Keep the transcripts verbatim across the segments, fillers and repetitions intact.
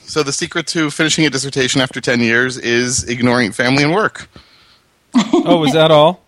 So the secret to finishing a dissertation after ten years is ignoring family and work. Oh, is that all?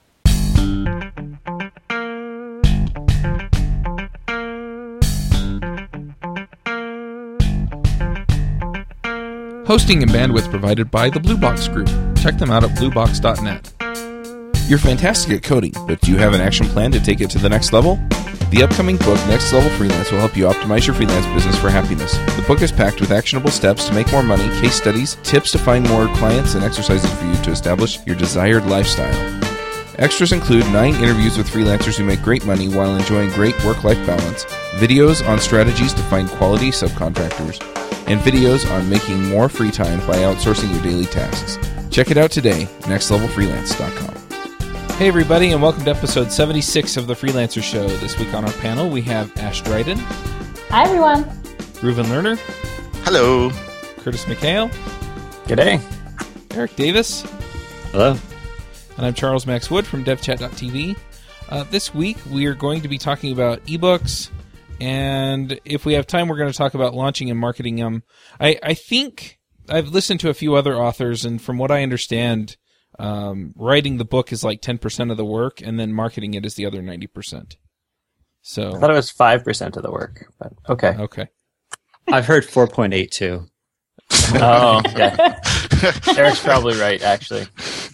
Hosting and bandwidth provided by the Blue Box Group. Check them out at blue box dot net. You're fantastic at coding, but do you have an action plan to take it to the next level? The upcoming book, Next Level Freelance, will help you optimize your freelance business for happiness. The book is packed with actionable steps to make more money, case studies, tips to find more clients, and exercises for you to establish your desired lifestyle. Extras include nine interviews with freelancers who make great money while enjoying great work-life balance, videos on strategies to find quality subcontractors, and videos on making more free time by outsourcing your daily tasks. Check it out today, next level freelance dot com. Hey everybody, and welcome to episode seventy-six of The Freelancer Show. This week on our panel, we have Ash Dryden. Hi everyone. Reuven Lerner. Hello. Curtis McHale. G'day. Eric Davis. Hello. And I'm Charles Max Wood from dev chat dot t v. Uh, this week, we are going to be talking about ebooks, and if we have time, we're going to talk about launching and marketing them. I, I think I've listened to a few other authors, and from what I understand, um, writing the book is like ten percent of the work, and then marketing it is the other ninety percent. So I thought it was five percent of the work, but okay. Okay. I've heard four point eight two. Oh, yeah. Eric's probably right, actually.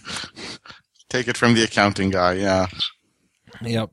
Take it from the accounting guy, yeah. Yep.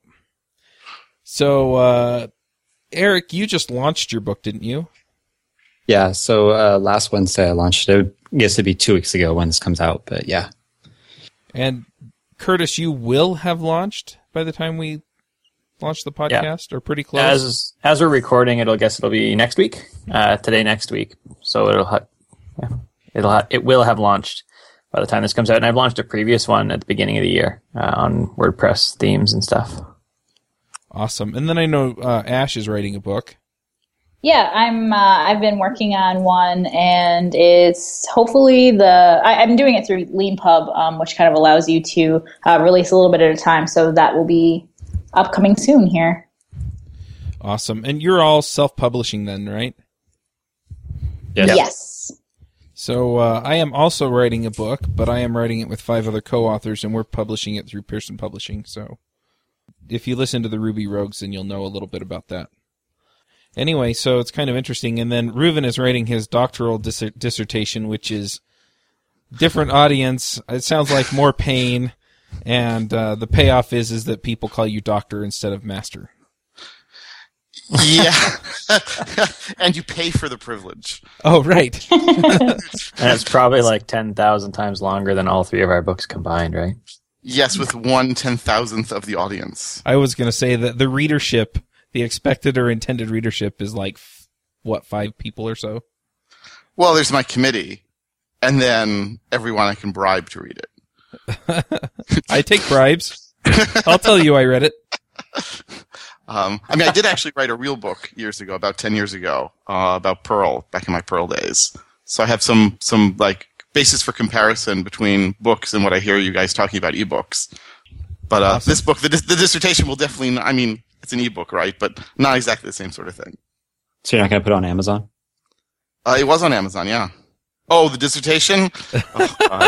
So, uh, Eric, you just launched your book, didn't you? Yeah, so uh, last Wednesday I launched it. I guess it'd be two weeks ago when this comes out, but yeah. And Curtis, you will have launched by the time we launch the podcast, yeah. Or pretty close? As as we're recording, it'll guess it'll be next week. Uh, today, next week. So it'll ha- yeah, it'll ha- it will have launched by the time this comes out. And I've launched a previous one at the beginning of the year uh, on WordPress themes and stuff. Awesome. And then I know uh, Ash is writing a book. Yeah, I'm. Uh, I've been working on one, and it's hopefully the. I, I'm doing it through LeanPub, um, which kind of allows you to uh, release a little bit at a time. So that will be upcoming soon here. Awesome. And you're all self-publishing then, right? Yes. Yes. So uh, I am also writing a book, but I am writing it with five other co-authors, and we're publishing it through Pearson Publishing. So if you listen to the Ruby Rogues, then you'll know a little bit about that. Anyway, so it's kind of interesting. And then Reuven is writing his doctoral dis- dissertation, which is different audience. It sounds like more pain. And uh, the payoff is is that people call you doctor instead of master. Yeah. And you pay for the privilege. Oh, right. And it's probably like ten thousand times longer than all three of our books combined, right? Yes, with one ten-thousandth of the audience. I was going to say that the readership, the expected or intended readership is like, what, five people or so? Well, there's my committee, and then everyone I can bribe to read it. I take bribes. I'll tell you I read it. Um, I mean, I did actually write a real book years ago, about ten years ago, uh, about Perl, back in my Perl days. So I have some, some like, basis for comparison between books and what I hear you guys talking about ebooks. But uh, awesome. This book, the, the dissertation will definitely, I mean, it's an ebook, right? But not exactly the same sort of thing. So you're not going to put it on Amazon? Uh, it was on Amazon, yeah. Oh, the dissertation? Oh, God.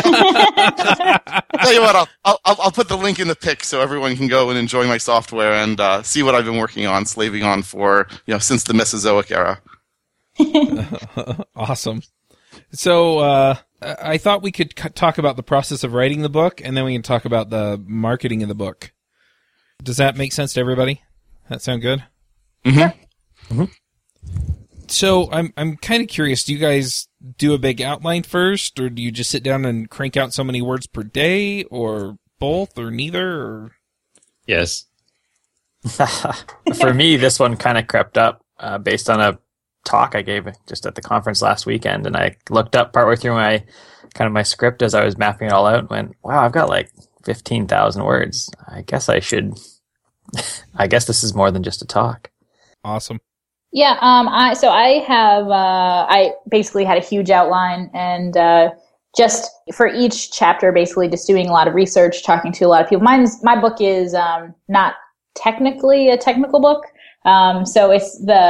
Tell you what, I'll, I'll I'll put the link in the pic so everyone can go and enjoy my software and uh, see what I've been working on, slaving on for, you know, since the Mesozoic era. Awesome. So uh, I thought we could c- talk about the process of writing the book, and then we can talk about the marketing of the book. Does that make sense to everybody? That sound good? Mm-hmm. Mm-hmm. So I'm I'm kind of curious. Do you guys do a big outline first, or do you just sit down and crank out so many words per day, or both, or neither? Or yes. For me, this one kind of crept up uh, based on a talk I gave just at the conference last weekend, and I looked up partway through my kind of my script as I was mapping it all out, and went, "Wow, I've got like fifteen thousand words. I guess I should. I guess this is more than just a talk." Awesome. Yeah, um, I so I have uh, I basically had a huge outline, and uh, just for each chapter, basically just doing a lot of research, talking to a lot of people. Mine's my book is um, not technically a technical book, um, so it's the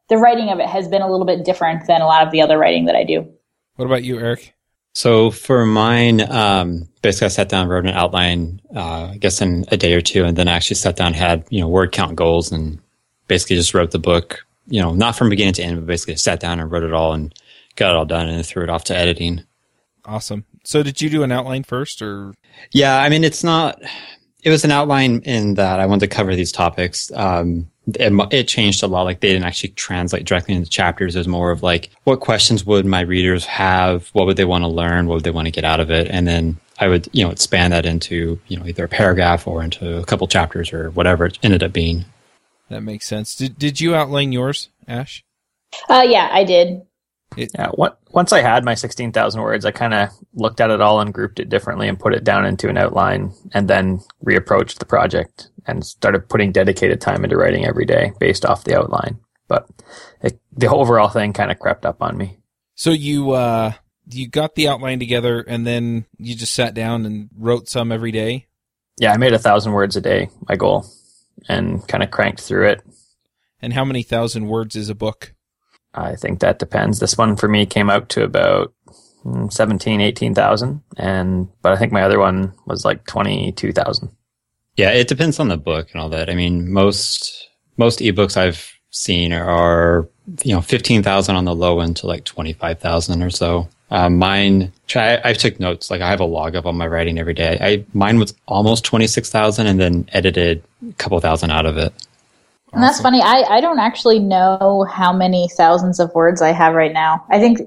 the writing of it has been a little bit different than a lot of the other writing that I do. What about you, Eric? So for mine, um, basically I sat down, wrote an outline, uh, I guess in a day or two, and then I actually sat down, had, you know, word count goals, and basically just wrote the book, you know, not from beginning to end, but basically sat down and wrote it all and got it all done and then threw it off to editing. Awesome. So did you do an outline first, or? Yeah, I mean, it's not, it was an outline in that I wanted to cover these topics. Um, it, it changed a lot. Like they didn't actually translate directly into chapters. It was more of like, what questions would my readers have? What would they want to learn? What would they want to get out of it? And then I would, you know, expand that into, you know, either a paragraph or into a couple chapters or whatever it ended up being. That makes sense. Did Did you outline yours, Ash? Uh, yeah, I did. It, Yeah, what, once I had my sixteen thousand words, I kind of looked at it all and grouped it differently and put it down into an outline and then reapproached the project and started putting dedicated time into writing every day based off the outline. But it, the overall thing kind of crept up on me. So you uh, you got the outline together and then you just sat down and wrote some every day? Yeah, I made a thousand words a day, my goal, and kind of cranked through it. And how many thousand words is a book? I think that depends. This one for me came out to about seventeen, eighteen thousand, and but I think my other one was like twenty-two thousand. Yeah, it depends on the book and all that. I mean, most most ebooks I've seen are, you know, fifteen thousand on the low end to like twenty-five thousand or so. Um, mine, I, I took notes. Like I have a log of all my writing every day. I mine was almost twenty-six thousand and then edited a couple thousand out of it. And that's funny. I, I don't actually know how many thousands of words I have right now. I think,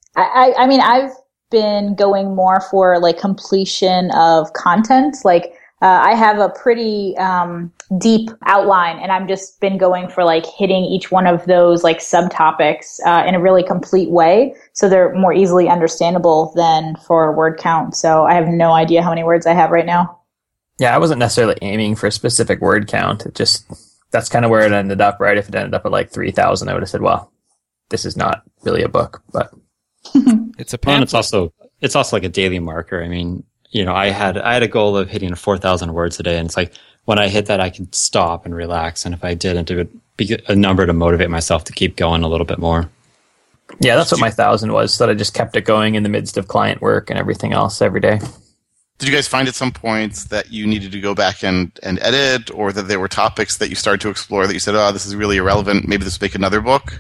I, I, I mean, I've been going more for like completion of content. Like, uh, I have a pretty, um, deep outline and I've just been going for like hitting each one of those like subtopics, uh, in a really complete way. So they're more easily understandable than for word count. So I have no idea how many words I have right now. Yeah, I wasn't necessarily aiming for a specific word count. It just, that's kind of where it ended up, right? If it ended up at like three thousand, I would have said, well, this is not really a book, but It's a And pamphlet. it's also, it's also like a daily marker. I mean, you know, I had, I had a goal of hitting four thousand words a day. And it's like, when I hit that, I could stop and relax. And if I didn't, it would be a number to motivate myself to keep going a little bit more. yeah, that's what my thousand was. So that I just kept it going in the midst of client work and everything else every day. Did you guys find at some points that you needed to go back and, and edit, or that there were topics that you started to explore that you said, oh, this is really irrelevant, maybe this will make another book?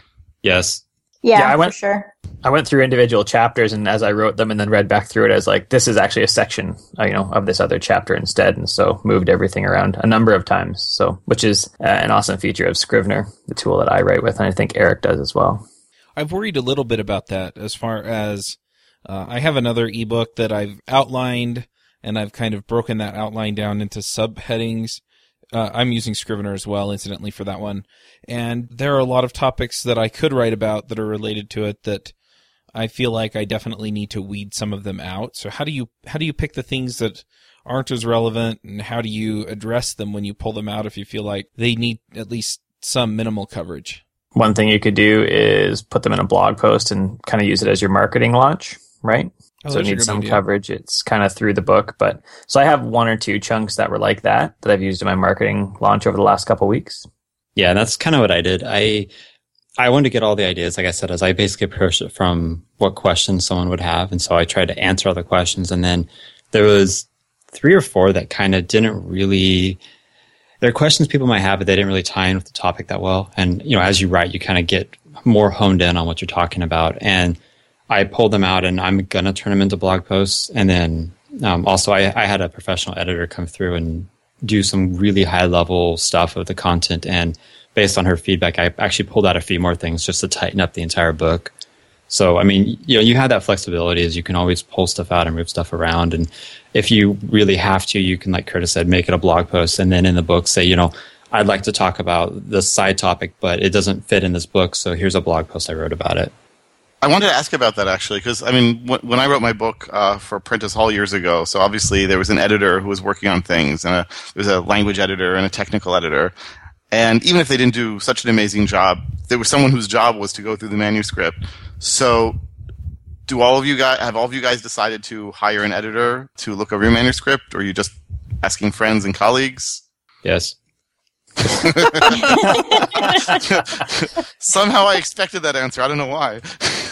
Yes. Yeah, Yeah, I went- for sure. I went through individual chapters, and as I wrote them and then read back through it, I was like, this is actually a section, uh, you know, of this other chapter instead. And so moved everything around a number of times. So, which is uh, an awesome feature of Scrivener, the tool that I write with. And I think Eric does as well. I've worried a little bit about that as far as uh, I have another ebook that I've outlined, and I've kind of broken that outline down into subheadings. Uh, I'm using Scrivener as well, incidentally, for that one. And there are a lot of topics that I could write about that are related to it that I feel like I definitely need to weed some of them out. So how do you how do you pick the things that aren't as relevant, and how do you address them when you pull them out if you feel like they need at least some minimal coverage? One thing you could do is put them in a blog post and kind of use it as your marketing launch, right? Oh, so it that's a needs good some idea. coverage. It's kind of through the book, but so I have one or two chunks that were like that that I've used in my marketing launch over the last couple of weeks. Yeah, that's kind of what I did. I I wanted to get all the ideas, like I said, as I basically approached it from what questions someone would have. And so I tried to answer all the questions. And then there was three or four that kind of didn't really, there are questions people might have, but they didn't really tie in with the topic that well. And, you know, as you write, you kind of get more honed in on what you're talking about. And I pulled them out, and I'm going to turn them into blog posts. And then um, also I, I had a professional editor come through and do some really high level stuff of the content. And based on her feedback, I actually pulled out a few more things just to tighten up the entire book. So, I mean, you know, you have that flexibility as you can always pull stuff out and move stuff around. And if you really have to, you can, like Curtis said, make it a blog post. And then in the book say, you know, I'd like to talk about this side topic, but it doesn't fit in this book. So here's a blog post I wrote about it. I wanted to ask about that, actually, because, I mean, wh- when I wrote my book uh, for Prentice Hall years ago, so obviously there was an editor who was working on things, and a, there was a language editor and a technical editor. And even if they didn't do such an amazing job, there was someone whose job was to go through the manuscript. So do all of you guys, have all of you guys decided to hire an editor to look over your manuscript, or are you just asking friends and colleagues? Yes. Somehow I expected that answer. I don't know why.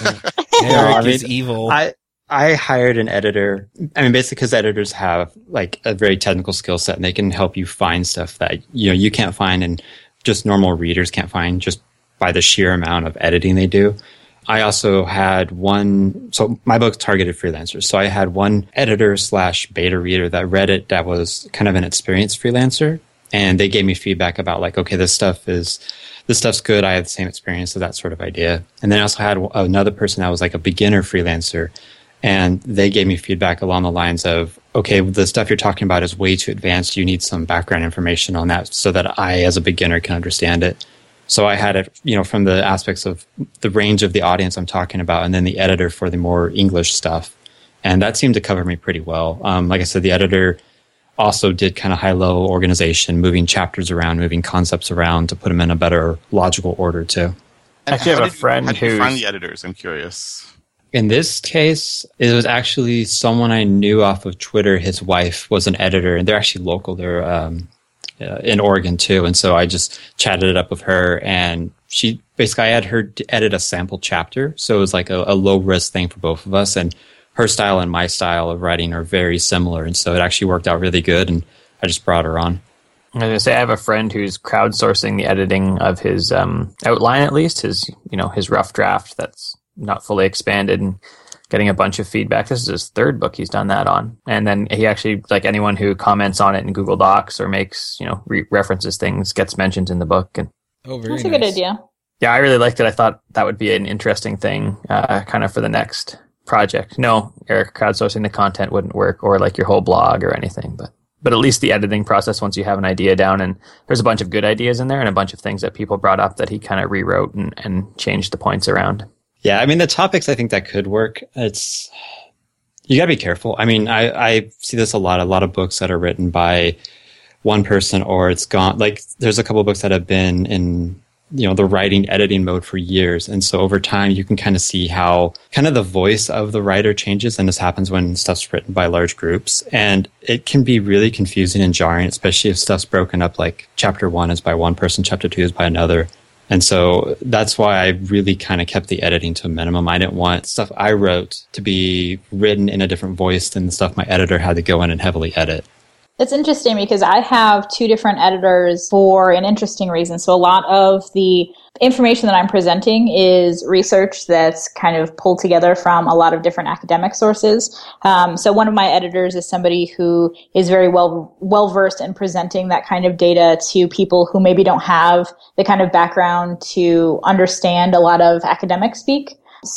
Eric I mean, is evil. I I hired an editor. I mean, basically, because editors have like a very technical skill set, and they can help you find stuff that you know you can't find, and just normal readers can't find just by the sheer amount of editing they do. I also had one. So my book's targeted freelancers. So I had one editor slash beta reader that read it that was kind of an experienced freelancer, and they gave me feedback about like, okay, this stuff is. This stuff's good. I have the same experience, so that sort of idea. And then I also had another person that was like a beginner freelancer, and they gave me feedback along the lines of, okay, the stuff you're talking about is way too advanced. You need some background information on that so that I, as a beginner, can understand it. So I had it, you know, from the aspects of the range of the audience I'm talking about, and then the editor for the more English stuff. And that seemed to cover me pretty well. Um, like I said, the editor also did kind of high-low organization, moving chapters around, moving concepts around to put them in a better logical order, too. And Actually, I how have a did you- friend How did you who's- find the editors? I'm curious. In this case, it was actually someone I knew off of Twitter. His wife was an editor, and they're actually local. They're um, uh, in Oregon, too. And so I just chatted it up with her, and she basically, I had her to edit a sample chapter. So it was like a, a low-risk thing for both of us. And her style and my style of writing are very similar. And so it actually worked out really good, and I just brought her on. I was gonna say I have a friend who's crowdsourcing the editing of his um, outline, at least his you know his rough draft that's not fully expanded, and getting a bunch of feedback. This is his third book he's done that on, and then he actually, like anyone who comments on it in Google Docs or makes you know re- references things gets mentioned in the book. And oh, very That's a nice. good idea. yeah, I really liked it. I thought that would be an interesting thing, uh, kind of for the next project. No, Eric, crowdsourcing the content wouldn't work, or like your whole blog or anything, but. But at least the editing process, once you have an idea down, and there's a bunch of good ideas in there and a bunch of things that people brought up that he kind of rewrote and, and changed the points around. Yeah, I mean, the topics I think that could work. It's, you gotta be careful. I mean, I, I see this a lot, a lot of books that are written by one person, or it's gone, like, there's a couple of books that have been in, you know, the writing, editing mode for years. And so over time, you can kind of see how kind of the voice of the writer changes. And this happens when stuff's written by large groups. And it can be really confusing and jarring, especially if stuff's broken up, like chapter one is by one person, chapter two is by another. And so that's why I really kind of kept the editing to a minimum. I didn't want stuff I wrote to be written in a different voice than the stuff my editor had to go in and heavily edit. It's interesting because I have two different editors for an interesting reason. So a lot of the information that I'm presenting is research that's kind of pulled together from a lot of different academic sources. Um, so one of my editors is somebody who is very well well versed in presenting that kind of data to people who maybe don't have the kind of background to understand a lot of academic speak.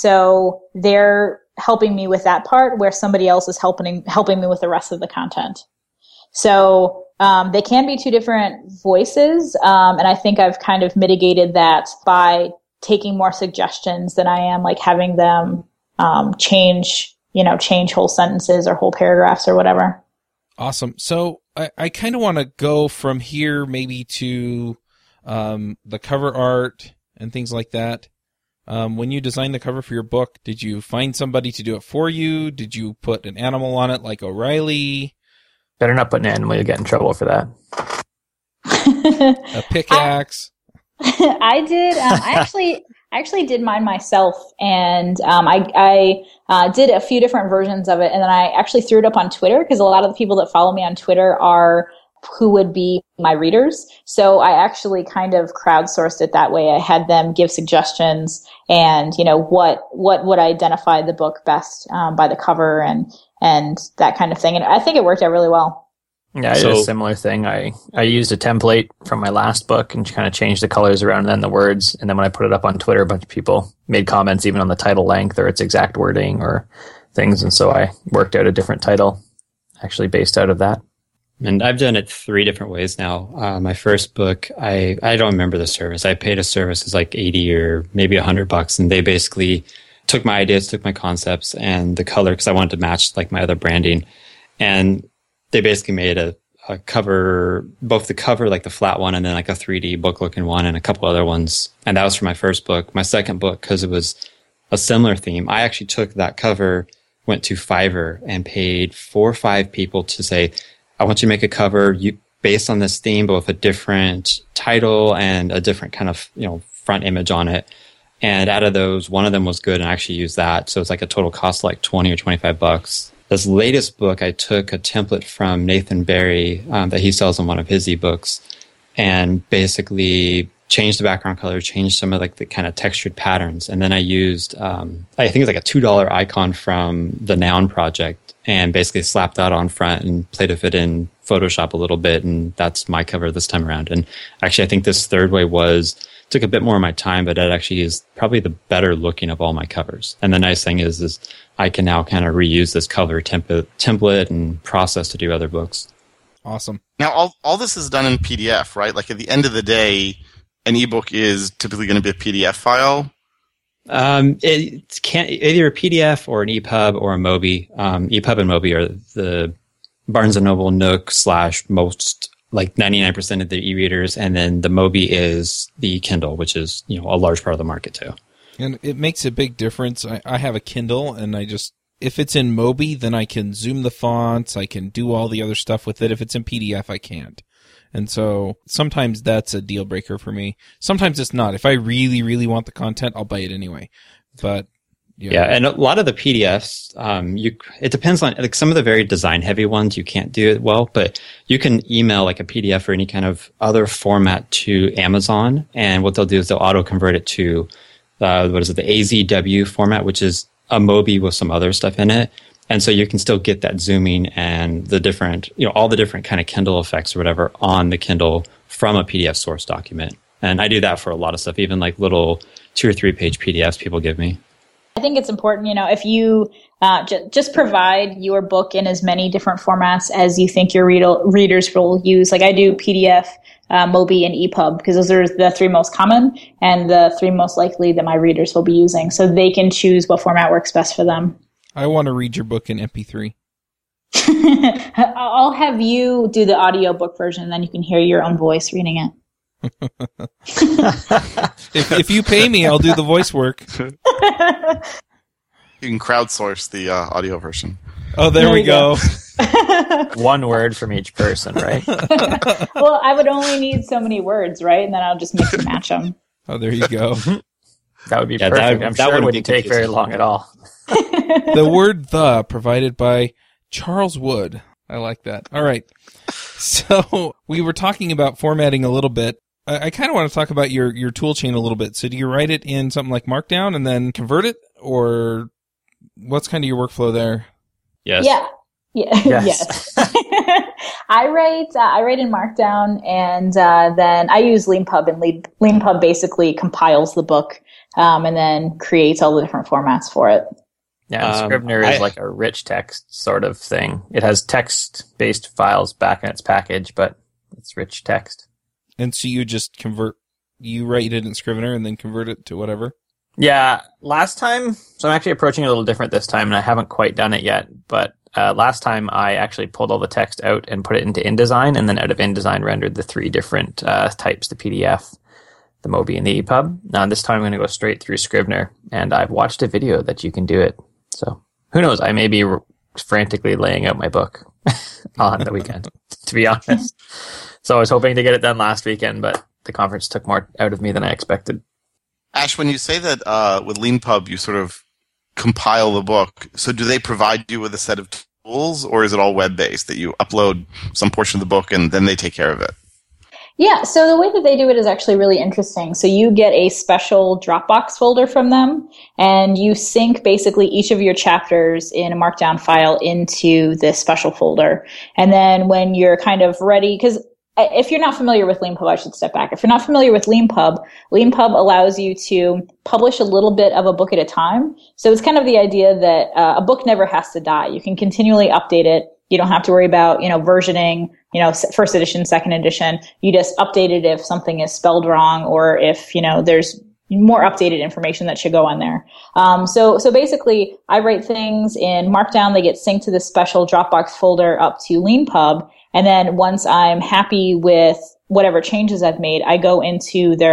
So they're helping me with that part, where somebody else is helping helping me with the rest of the content. So um, they can be two different voices, um, and I think I've kind of mitigated that by taking more suggestions than I am like having them um, change, you know, change whole sentences or whole paragraphs or whatever. Awesome. So I, I kind of want to go from here maybe to um, the cover art and things like that. Um, when you designed the cover for your book, did you find somebody to do it for you? Did you put an animal on it like O'Reilly? Better not put an animal, you'll get in trouble for that. A pickaxe? I, I did. Um, I actually, I actually did mine myself, and um, I, I uh, did a few different versions of it, and then I actually threw it up on Twitter because a lot of the people that follow me on Twitter are who would be my readers. So I actually kind of crowdsourced it that way. I had them give suggestions, and you know what what would identify the book best um, by the cover and and that kind of thing. And I think it worked out really well. Yeah, I did So- a similar thing. I, I used a template from my last book and kind of changed the colors around and then the words. And then when I put it up on Twitter, a bunch of people made comments even on the title length or its exact wording or things. And so I worked out a different title actually based out of that. And I've done it three different ways now. Uh, my first book, I, I don't remember the service. I paid a service, it's like eighty or maybe a hundred bucks. And they basically took my ideas, took my concepts and the color, because I wanted to match like my other branding. And they basically made a, a cover, both the cover, like the flat one, and then like a three D book looking one and a couple other ones. And that was for my first book. My second book, because it was a similar theme, I actually took that cover, went to Fiverr and paid four or five people to say, I want you to make a cover. You based on this theme, but with a different title and a different kind of, you know, front image on it. And out of those, one of them was good, and I actually used that. So it's like a total cost of like twenty or twenty-five bucks. This latest book, I took a template from Nathan Barry um, that he sells in one of his ebooks, and basically changed the background color, changed some of like the kind of textured patterns. And then I used, um, I think it's like a two dollar icon from the Noun Project, and basically slapped that on front and played with it in Photoshop a little bit. And that's my cover this time around. And actually, I think this third way was, took a bit more of my time, but it actually is probably the better looking of all my covers. And the nice thing is, is I can now kind of reuse this cover template, template and process to do other books. Awesome. Now, all all this is done in P D F, right? Like at the end of the day, an ebook is typically going to be a P D F file. Um, it can either a P D F or an E P U B or a Mobi. Um, E P U B and Mobi are the Barnes and Noble Nook slash most, like ninety-nine percent of the e-readers, and then the Mobi is the Kindle, which is, you know, a large part of the market too. And it makes a big difference. I, I have a Kindle, and I just, if it's in Mobi, then I can zoom the fonts, I can do all the other stuff with it. If it's in P D F, I can't. And so sometimes that's a deal breaker for me. Sometimes it's not. If I really, really want the content, I'll buy it anyway. But yeah, yeah, and a lot of the P D Fs, um, you it depends on, like, some of the very design heavy ones you can't do it well, but you can email like a P D F or any kind of other format to Amazon, and what they'll do is they'll auto convert it to uh, what is it, the A Z W format, which is a Mobi with some other stuff in it. And so you can still get that zooming and the different, you know, all the different kind of Kindle effects or whatever on the Kindle from a P D F source document. And I do that for a lot of stuff, even like little two or three page P D Fs people give me. I think it's important, you know, if you uh, j- just provide your book in as many different formats as you think your read- readers will use. Like I do P D F, uh, Mobi, and E P U B because those are the three most common and the three most likely that my readers will be using. So they can choose what format works best for them. I want to read your book in M P three. I'll have you do the audiobook version, then you can hear your own voice reading it. if, if you pay me, I'll do the voice work. You can crowdsource the uh, audio version. Oh, there, there we go. go. One word from each person, right? Well, I would only need so many words, right? And then I'll just mix and match them. Oh, there you go. That would be yeah, perfect. That, I'm that sure it wouldn't take very long at all. The word "the" provided by Charles Wood. I like that. All right. So we were talking about formatting a little bit. I, I kind of want to talk about your, your tool chain a little bit. So do you write it in something like Markdown and then convert it, or what's kind of your workflow there? Yes. Yeah. Yeah. Yes. yes. I write. Uh, I write in Markdown, and uh, then I use LeanPub, and Le- LeanPub basically compiles the book um, and then creates all the different formats for it. Yeah, and Um, Scrivener is I- like a rich text sort of thing. It has text-based files back in its package, but it's rich text. And so you just convert, you write it in Scrivener and then convert it to whatever? Yeah, last time, so I'm actually approaching it a little different this time, and I haven't quite done it yet, but uh, last time I actually pulled all the text out and put it into InDesign, and then out of InDesign rendered the three different uh, types, the P D F, the Mobi, and the E P U B. Now this time I'm going to go straight through Scrivener, and I've watched a video that you can do it. So who knows? I may be r- frantically laying out my book on the weekend, to be honest. So I was hoping to get it done last weekend, but the conference took more out of me than I expected. Ash, when you say that uh, with LeanPub you sort of compile the book, so do they provide you with a set of tools, or is it all web-based, that you upload some portion of the book and then they take care of it? Yeah, so the way that they do it is actually really interesting. So you get a special Dropbox folder from them, and you sync basically each of your chapters in a Markdown file into this special folder. And then when you're kind of ready, because if you're not familiar with LeanPub, I should step back. If you're not familiar with LeanPub, LeanPub allows you to publish a little bit of a book at a time. So it's kind of the idea that uh, a book never has to die. You can continually update it. You don't have to worry about, you know, versioning, you know, first edition, second edition. You just update it if something is spelled wrong, or if, you know, there's more updated information that should go on there. Um, so, so basically I write things in Markdown. They get synced to this special Dropbox folder up to LeanPub. And then once I'm happy with whatever changes I've made, I go into their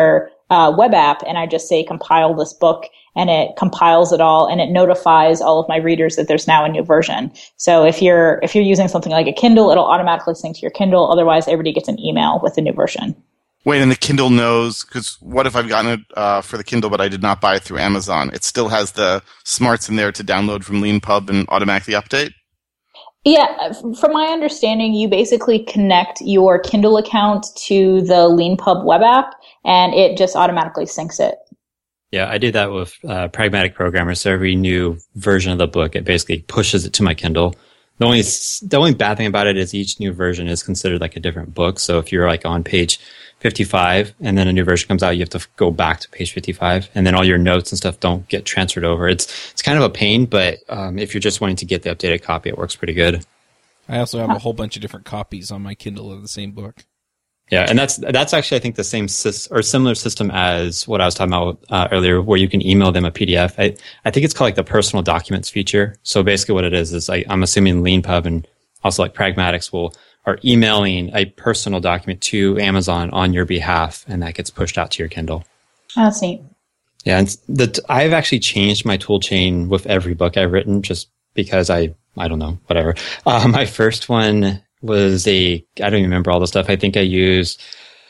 uh, web app, and I just say compile this book, and it compiles it all, and it notifies all of my readers that there's now a new version. So if you're if you're using something like a Kindle, it'll automatically sync to your Kindle. Otherwise, everybody gets an email with the new version. Wait, and the Kindle knows, because what if I've gotten it uh, for the Kindle, but I did not buy it through Amazon? It still has the smarts in there to download from LeanPub and automatically update? Yeah, from my understanding, you basically connect your Kindle account to the LeanPub web app, and it just automatically syncs it. Yeah, I do that with uh, Pragmatic Programmer. So every new version of the book, it basically pushes it to my Kindle. The only the only bad thing about it is each new version is considered like a different book. So if you're like on page fifty-five and then a new version comes out, you have to go back to page fifty-five, and then all your notes and stuff don't get transferred over. It's it's kind of a pain, but um, if you're just wanting to get the updated copy, it works pretty good. I also have a whole bunch of different copies on my Kindle of the same book. Yeah, and that's that's actually I think the same sys- or similar system as what I was talking about uh, earlier, where you can email them a P D F. I I think it's called like the personal documents feature. So basically, what it is is I, I'm assuming LeanPub and also like Pragmatics will are emailing a personal document to Amazon on your behalf, and that gets pushed out to your Kindle. Oh, that's neat. Yeah, and the I've actually changed my tool chain with every book I've written, just because I I don't know whatever. Uh, my first one was a, I don't even remember all the stuff. I think I used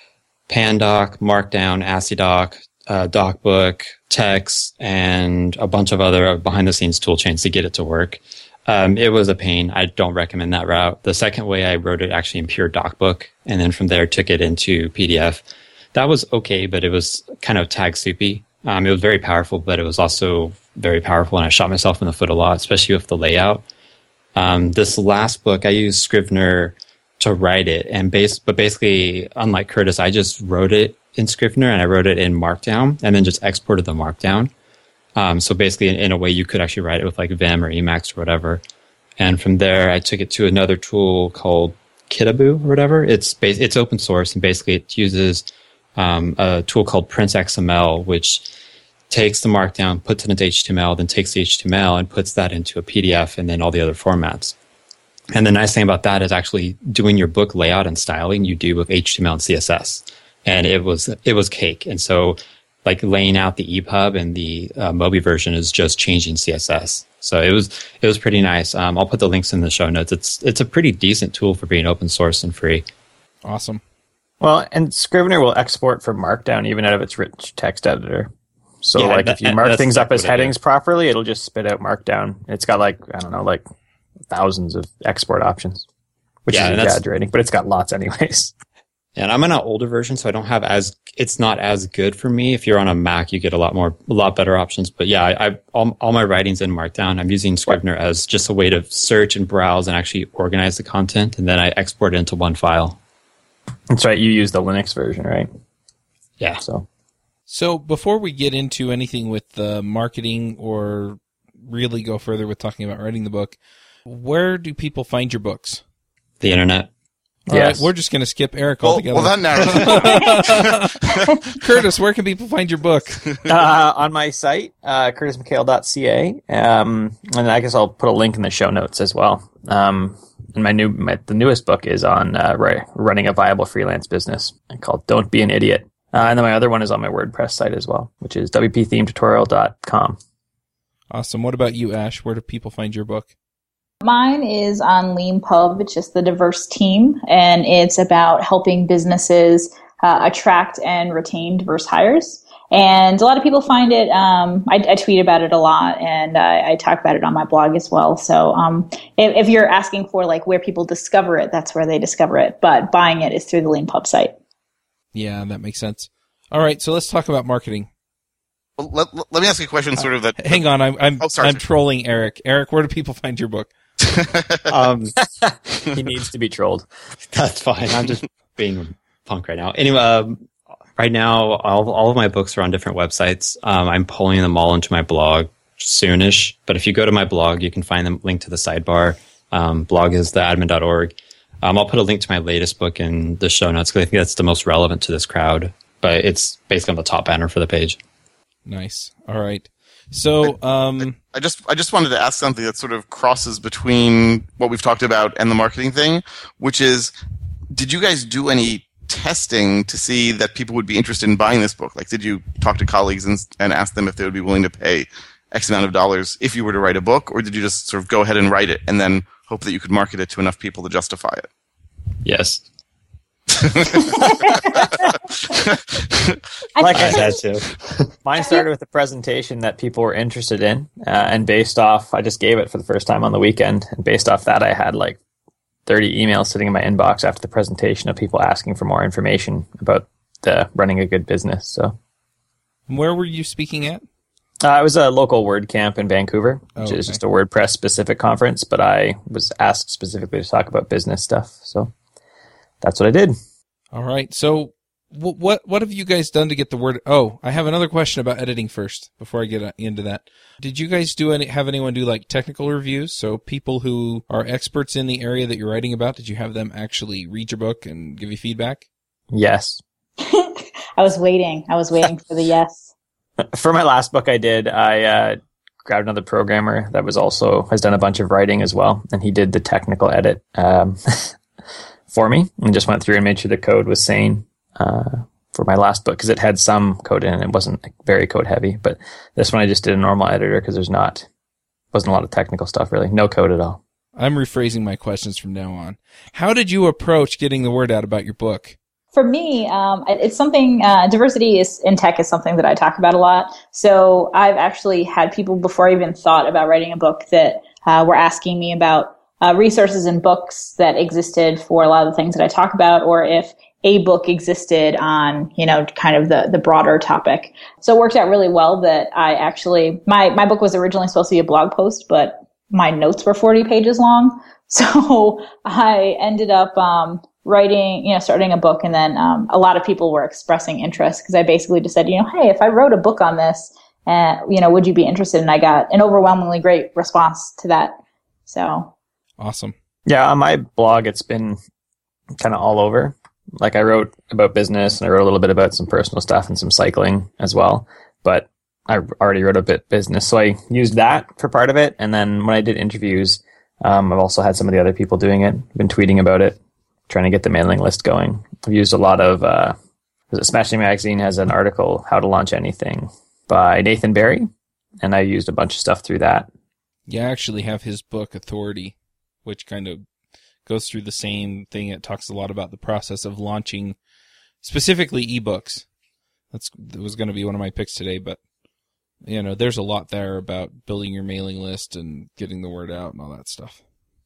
Pandoc, Markdown, AciDoc, uh, DocBook, Text, and a bunch of other behind-the-scenes tool chains to get it to work. Um, it was a pain. I don't recommend that route. The second way, I wrote it actually in pure DocBook, and then from there took it into P D F. That was okay, but it was kind of tag soupy. Um, it was very powerful, but it was also very powerful, and I shot myself in the foot a lot, especially with the layout. Um, this last book, I used Scrivener to write it, and base, but basically, unlike Curtis, I just wrote it in Scrivener and I wrote it in Markdown, and then just exported the Markdown. Um, so basically, in, in a way, you could actually write it with like Vim or Emacs or whatever. And from there, I took it to another tool called Kitaboo or whatever. It's bas- it's open source, and basically, it uses um, a tool called PrintsXML, which takes the Markdown, puts it into H T M L, then takes the H T M L and puts that into a P D F and then all the other formats. And the nice thing about that is actually doing your book layout and styling you do with H T M L and C S S. And it was it was cake. And so like laying out the E P U B and the uh, Mobi version is just changing C S S. So it was it was pretty nice. Um, I'll put the links in the show notes. It's it's a pretty decent tool for being open source and free. Awesome. Well, and Scrivener will export from Markdown even out of its rich text editor. So, Yeah, like, that- if you mark that's things up exactly as what I do. headings properly, it'll just spit out Markdown. It's got, like, I don't know, like, thousands of export options, which Yeah, is and that's- exaggerating, but it's got lots anyways. And I'm on an older version, so I don't have as, it's not as good for me. If you're on a Mac, you get a lot more, a lot better options. But yeah, I, I all, all my writing's in Markdown. I'm using Scrivener as just a way to search and browse and actually organize the content. And then I export it into one file. That's right. You use the Linux version, right? Yeah. So, So before we get into anything with the marketing or really go further with talking about writing the book, where do people find your books? The internet. All Yes. right, we're just going to skip Eric Well, altogether. well, that narrative. Curtis, where can people find your book? uh, on my site, uh, curtis mchale dot c a, um, and I guess I'll put a link in the show notes as well. Um, and my new, my, the newest book is on uh, ri- running a viable freelance business called "Don't Be an Idiot." Uh, and then my other one is on my WordPress site as well, which is w p theme tutorial dot com. Awesome. What about you, Ash? Where do people find your book? Mine is on LeanPub. It's just the diverse team, and it's about helping businesses uh, attract and retain diverse hires. And a lot of people find it. Um, I, I tweet about it a lot, and I, I talk about it on my blog as well. So um, if, if you're asking for like where people discover it, that's where they discover it. But buying it is through the LeanPub site. Yeah, that makes sense. All right, so let's talk about marketing. Well, let, let, let me ask you a question, sort of that. Hang on, I'm I'm Oh, sorry, I'm sorry. trolling Eric. Eric, where do people find your book? Um, He needs to be trolled. that's fine. I'm just being punk right now. Anyway, um, right now, all, all of my books are on different websites. Um, I'm pulling them all into my blog soonish. But if you go to my blog, you can find them linked to the sidebar. Um, blog is the admin dot org. Um, I'll put a link to my latest book in the show notes because I think that's the most relevant to this crowd. But it's basically on the top banner for the page. Nice. All right. So, um, I just I just wanted to ask something that sort of crosses between what we've talked about and the marketing thing, which is, did you guys do any testing to see that people would be interested in buying this book? Like, did you talk to colleagues and, and ask them if they would be willing to pay X amount of dollars if you were to write a book, or did you just sort of go ahead and write it and then hope that you could market it to enough people to justify it? Yes. Like I said too. Mine started with a presentation that people were interested in, uh, and based off, I just gave it for the first time on the weekend, and based off that, I had like thirty emails sitting in my inbox after the presentation of people asking for more information about the running a good business. So, where were you speaking at? Uh, it was a local WordCamp in Vancouver, which oh, okay. is just a WordPress specific conference, but I was asked specifically to talk about business stuff. So that's what I did. All right. So w- what what have you guys done to get the word? Oh, I have another question about editing first before I get into that. Did you guys do any have anyone do like technical reviews? So people who are experts in the area that you're writing about, did you have them actually read your book and give you feedback? Yes. I was waiting. I was waiting for the yes. For my last book I did, I uh, grabbed another programmer that was also has done a bunch of writing as well, and he did the technical edit um, for me and just went through and made sure the code was sane uh, for my last book, because it had some code in it. It wasn't like, very code heavy, but this one I just did a normal editor because there's not wasn't a lot of technical stuff really, no code at all. I'm rephrasing my questions from now on. How did you approach getting the word out about your book? For me, um, it's something, uh, diversity is in tech is something that I talk about a lot. So I've actually had people before I even thought about writing a book that uh, were asking me about uh, resources and books that existed for a lot of the things that I talk about, or if a book existed on, you know, kind of the, the broader topic. So it worked out really well that I actually, my, my book was originally supposed to be a blog post, but my notes were forty pages long. So I ended up, um, writing, you know, starting a book, and then um, a lot of people were expressing interest because I basically just said, you know, hey, if I wrote a book on this, uh, you know, would you be interested? And I got an overwhelmingly great response to that. So awesome. Yeah, on my blog, it's been kind of all over. Like I wrote about business, and I wrote a little bit about some personal stuff and some cycling as well. But I already wrote a bit business, so I used that for part of it. And then when I did interviews, um, I've also had some of the other people doing it, been tweeting about it, trying to get the mailing list going. I've used a lot of, uh, Smashing Magazine has an article, How to Launch Anything, by Nathan Barry, and I used a bunch of stuff through that. Yeah, I actually have his book, Authority, which kind of goes through the same thing. It talks a lot about the process of launching, specifically ebooks. That's, that was going to be one of my picks today, but, you know, there's a lot there about building your mailing list and getting the word out and all that stuff.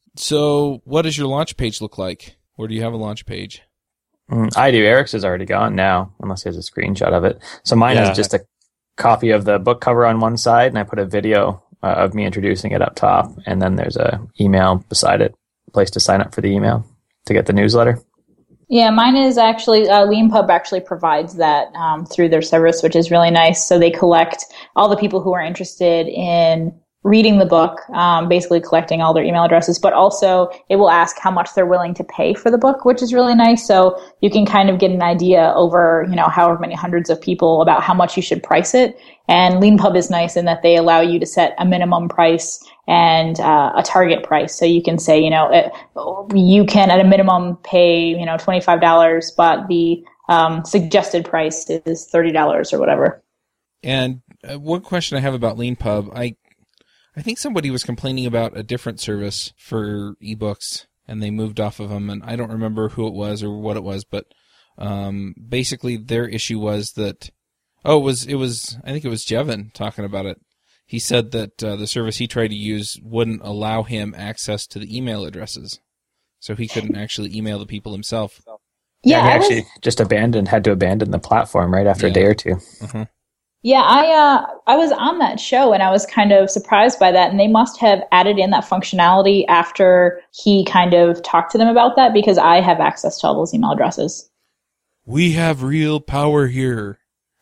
So what does your launch page look like? Or do you have a launch page? Mm, I do. Eric's is already gone now, unless he has a screenshot of it. So mine Yeah. is just a copy of the book cover on one side, and I put a video uh, of me introducing it up top, and then there's a email beside it, a place to sign up for the email to get the newsletter. yeah, mine is actually, uh, LeanPub actually provides that um, through their service, which is really nice. So they collect all the people who are interested in reading the book, um, basically collecting all their email addresses, but also it will ask how much they're willing to pay for the book, which is really nice. So you can kind of get an idea over, you know, however many hundreds of people about how much you should price it. And LeanPub is nice in that they allow you to set a minimum price and uh, a target price. So you can say, you know, it, you can at a minimum pay, you know, twenty-five dollars, but the um, suggested price is thirty dollars or whatever. And uh, one question I have about LeanPub, I I think somebody was complaining about a different service for ebooks, and they moved off of them, and I don't remember who it was or what it was, but um, basically their issue was that, oh, it was, it was, I think it was Jevin talking about it. He said that uh, the service he tried to use wouldn't allow him access to the email addresses, so he couldn't actually email the people himself. Yeah, he I was- actually just abandoned, had to abandon the platform right after Yeah. a day or two. Uh-huh. Yeah, I uh, I was on that show, and I was kind of surprised by that. And they must have added in that functionality after he kind of talked to them about that, because I have access to all those email addresses. We have real power here.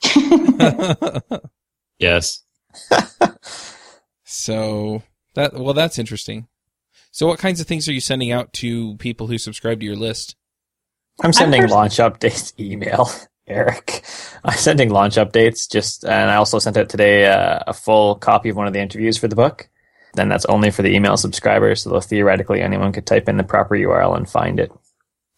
Yes. So that well, that's interesting. So what kinds of things are you sending out to people who subscribe to your list? I'm sending pers- launch updates email, Eric. I'm sending launch updates just, and I also sent out today uh, a full copy of one of the interviews for the book. Then that's only for the email subscribers, so theoretically anyone could type in the proper U R L and find it.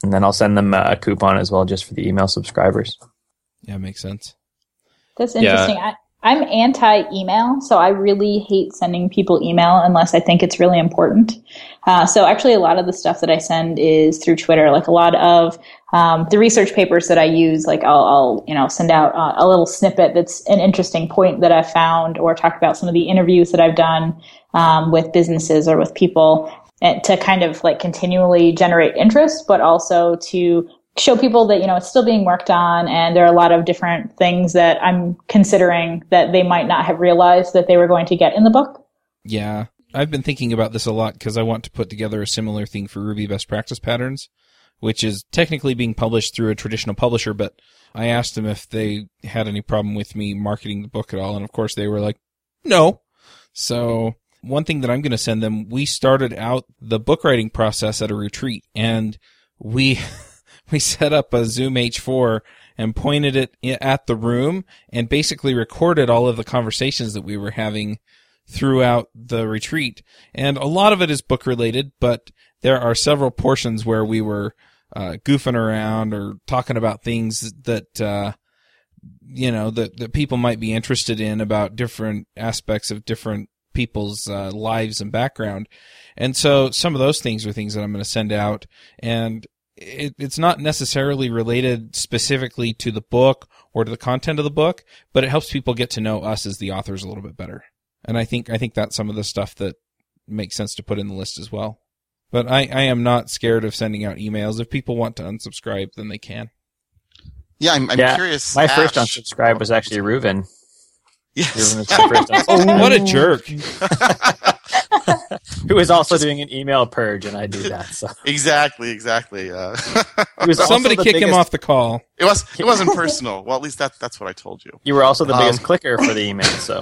And then I'll send them a coupon as well just for the email subscribers. Yeah, makes sense. That's interesting. Yeah. I, I'm anti-email, so I really hate sending people email unless I think it's really important. Uh, so actually a lot of the stuff that I send is through Twitter. Like a lot of um, the research papers that I use, like I'll, I'll you know, send out uh, a little snippet that's an interesting point that I found, or talk about some of the interviews that I've done um, with businesses or with people, and to kind of like continually generate interest, but also to show people that, you know, it's still being worked on, and there are a lot of different things that I'm considering that they might not have realized that they were going to get in the book. Yeah. I've been thinking about this a lot because I want to put together a similar thing for Ruby Best Practice Patterns, which is technically being published through a traditional publisher, but I asked them if they had any problem with me marketing the book at all, and of course they were like, no. So one thing that I'm going to send them, we started out the book writing process at a retreat, and we... We set up a Zoom H four and pointed it at the room and basically recorded all of the conversations that we were having throughout the retreat. And a lot of it is book related, but there are several portions where we were uh, goofing around or talking about things that, uh, you know, that, that people might be interested in about different aspects of different people's uh, lives and background. And so some of those things are things that I'm going to send out, and It, it's not necessarily related specifically to the book or to the content of the book, but it helps people get to know us as the authors a little bit better. And I think I think that's some of the stuff that makes sense to put in the list as well. But I, I am not scared of sending out emails. If people want to unsubscribe, then they can. Yeah, I'm, I'm yeah, curious. My Ash. first unsubscribe was actually Reuven. Yes. Reuven was my first unsubscribe. Oh, what a jerk. Who was also doing an email purge, and I do that. So exactly, exactly. Uh, Somebody kick biggest... him off the call. It was. It wasn't personal. Well, at least that's that's what I told you. You were also the um, biggest clicker for the email, so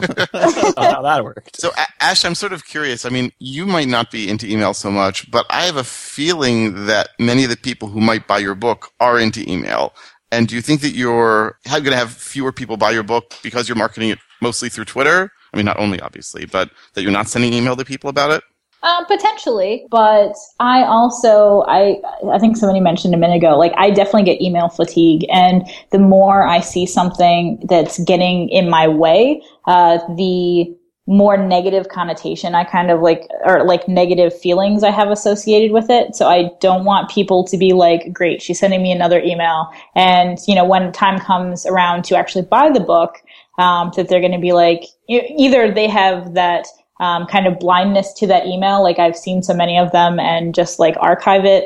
how that worked. So, Ash, I'm sort of curious. I mean, you might not be into email so much, but I have a feeling that many of the people who might buy your book are into email. And do you think that you're going to have fewer people buy your book because you're marketing it mostly through Twitter? I mean, not only obviously, but that you're not sending email to people about it? Uh, potentially, but I also, I I think somebody mentioned a minute ago, like I definitely get email fatigue, and the more I see something that's getting in my way, uh, the more negative connotation I kind of like, or like negative feelings I have associated with it. So I don't want people to be like, great, she's sending me another email. And, you know, when time comes around to actually buy the book, um, that they're going to be like, either they have that Um, kind of blindness to that email, like I've seen so many of them, and just like archive it,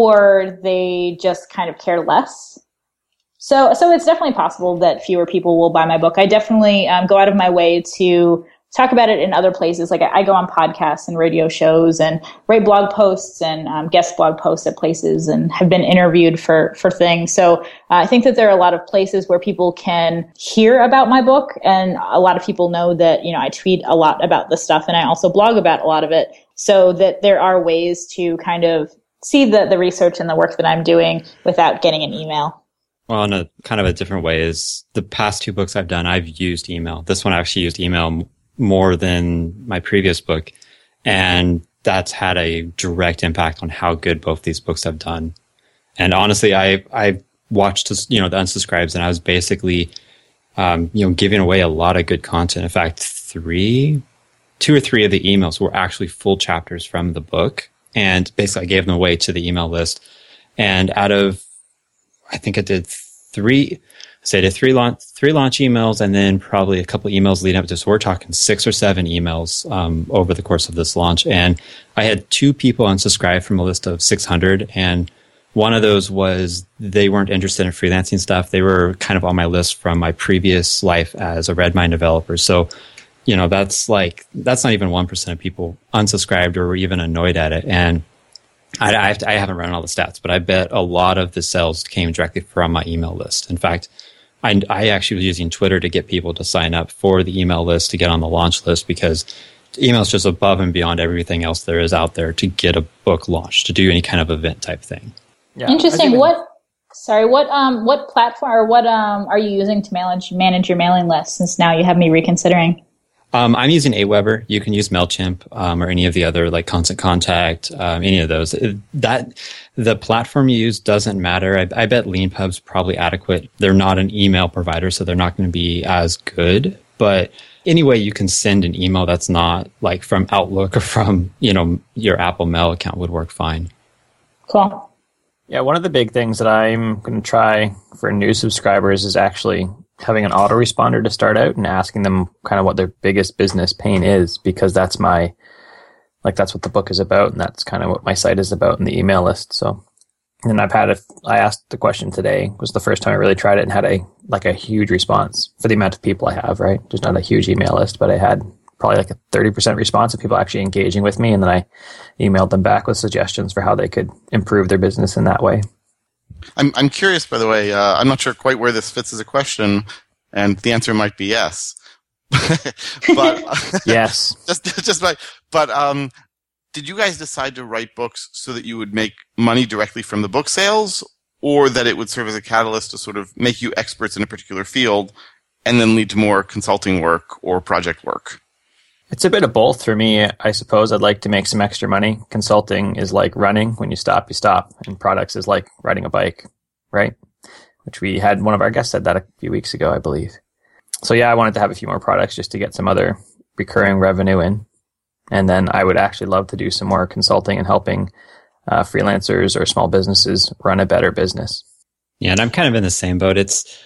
or they just kind of care less. So, so it's definitely possible that fewer people will buy my book. I definitely um, go out of my way to talk about it in other places. Like I, I go on podcasts and radio shows and write blog posts and um, guest blog posts at places, and have been interviewed for, for things. So uh, I think that there are a lot of places where people can hear about my book. And a lot of people know that, you know, I tweet a lot about this stuff, and I also blog about a lot of it, so that there are ways to kind of see the, the research and the work that I'm doing without getting an email. Well, in a kind of a different way is the past two books I've done, I've used email. This one I actually used email more than my previous book. And that's had a direct impact on how good both these books have done. And honestly, I, I watched, you know, the unsubscribes, and I was basically, um, you know, giving away a lot of good content. In fact, three, two or three of the emails were actually full chapters from the book. And basically I gave them away to the email list. And out of, I think I did three, So I did three launch, three launch emails, and then probably a couple emails leading up to. So we're talking six or seven emails um, over the course of this launch. And I had two people unsubscribe from a list of six hundred. And one of those was they weren't interested in freelancing stuff. They were kind of on my list from my previous life as a Redmine developer. So, you know, that's like, that's not even one percent of people unsubscribed or were even annoyed at it. And I, I, have to, I haven't run all the stats, but I bet a lot of the sales came directly from my email list. In fact, I, I actually was using Twitter to get people to sign up for the email list, to get on the launch list, because email is just above and beyond everything else there is out there to get a book launched, to do any kind of event type thing. Yeah. Interesting. Even, what, sorry, what, um, what platform or what, um, are you using to manage, manage your mailing list, since now you have me reconsidering? Um, I'm using Aweber. You can use MailChimp um, or any of the other like Constant Contact, um, any of those. It, that the platform you use doesn't matter. I, I bet LeanPub's probably adequate. They're not an email provider, so they're not going to be as good. But anyway, you can send an email that's not like from Outlook or from, you know, your Apple Mail account would work fine. Cool. Yeah, one of the big things that I'm going to try for new subscribers is actually having an autoresponder to start out and asking them kind of what their biggest business pain is, because that's my, like, that's what the book is about, and that's kind of what my site is about in the email list. So, and I've had, a, I asked the question today, was the first time I really tried it and had a, like a huge response for the amount of people I have, right? There's not a huge email list, but I had probably like a thirty percent response of people actually engaging with me. And then I emailed them back with suggestions for how they could improve their business in that way. I'm I'm curious, by the way. Uh, I'm not sure quite where this fits as a question, and the answer might be yes. But yes, just just by. But um, did you guys decide to write books so that you would make money directly from the book sales, or that it would serve as a catalyst to sort of make you experts in a particular field, and then lead to more consulting work or project work? It's a bit of both for me. I suppose I'd like to make some extra money. Consulting is like running. When you stop, you stop. And products is like riding a bike, right? Which we had, one of our guests said that a few weeks ago, I believe. So yeah, I wanted to have a few more products just to get some other recurring revenue in. And then I would actually love to do some more consulting and helping uh, freelancers or small businesses run a better business. Yeah, and I'm kind of in the same boat. It's,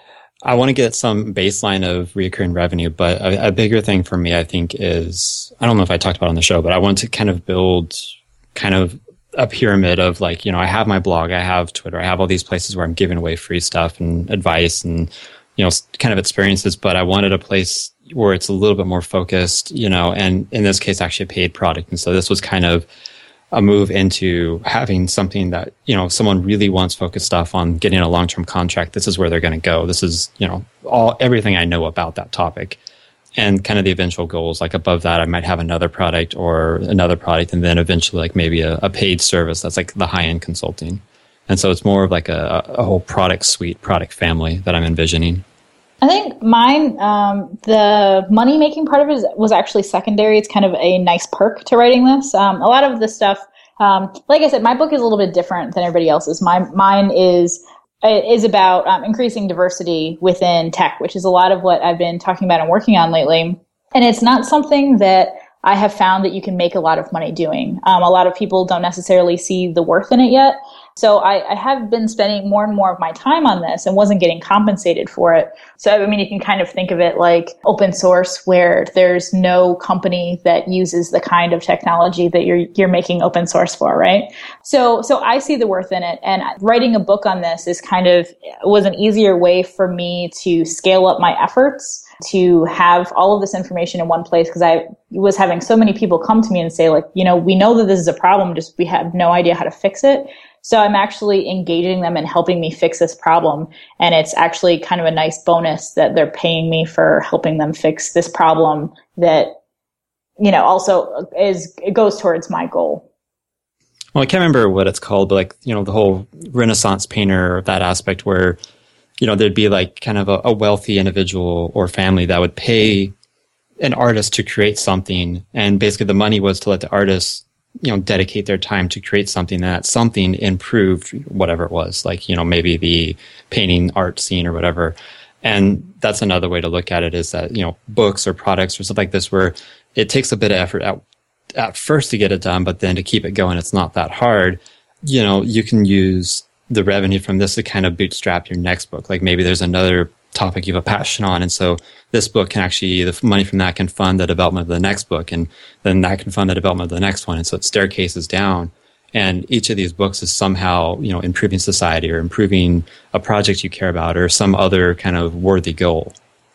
I want to get some baseline of recurring revenue, but a, a bigger thing for me, I think, is, I don't know if I talked about it on the show, but I want to kind of build kind of a pyramid of like, you know, I have my blog, I have Twitter, I have all these places where I'm giving away free stuff and advice and, you know, kind of experiences, but I wanted a place where it's a little bit more focused, you know, and in this case, actually a paid product. And so this was kind of a move into having something that, you know, if someone really wants focused stuff on getting a long-term contract, this is where they're going to go. This is, you know, all, everything I know about that topic, and kind of the eventual goals. Like above that, I might have another product or another product, and then eventually like maybe a, a paid service that's like the high-end consulting. And so it's more of like a, a whole product suite, product family that I'm envisioning. I think mine, um, the money-making part of it is, was actually secondary. It's kind of a nice perk to writing this. Um, a lot of the stuff, um, like I said, my book is a little bit different than everybody else's. My, mine is is about um, increasing diversity within tech, which is a lot of what I've been talking about and working on lately. And it's not something that I have found that you can make a lot of money doing. Um, a lot of people don't necessarily see the worth in it yet. So I, I have been spending more and more of my time on this and wasn't getting compensated for it. So, I mean, you can kind of think of it like open source, where there's no company that uses the kind of technology that you're, you're making open source for, right? So, so I see the worth in it. And writing a book on this is kind of, was an easier way for me to scale up my efforts, to have all of this information in one place, because I was having so many people come to me and say, like, you know, we know that this is a problem, just we have no idea how to fix it. So I'm actually engaging them and helping me fix this problem. And it's actually kind of a nice bonus that they're paying me for helping them fix this problem that, you know, also is, it goes towards my goal. Well, I can't remember what it's called, but like, you know, the whole Renaissance painter, that aspect where, you know, there'd be like kind of a, a wealthy individual or family that would pay an artist to create something. And basically the money was to let the artist, you know, dedicate their time to create something, and that something improved whatever it was, like, you know, maybe the painting art scene or whatever. And that's another way to look at it, is that, you know, books or products or stuff like this, where it takes a bit of effort at, at first to get it done, but then to keep it going, it's not that hard. You know, you can use the revenue from this to kind of bootstrap your next book. Like maybe there's another topic you have a passion on, and so this book can actually, the money from that can fund the development of the next book, and then that can fund the development of the next one, and so it staircases down. And each of these books is somehow, you know, improving society or improving a project you care about or some other kind of worthy goal.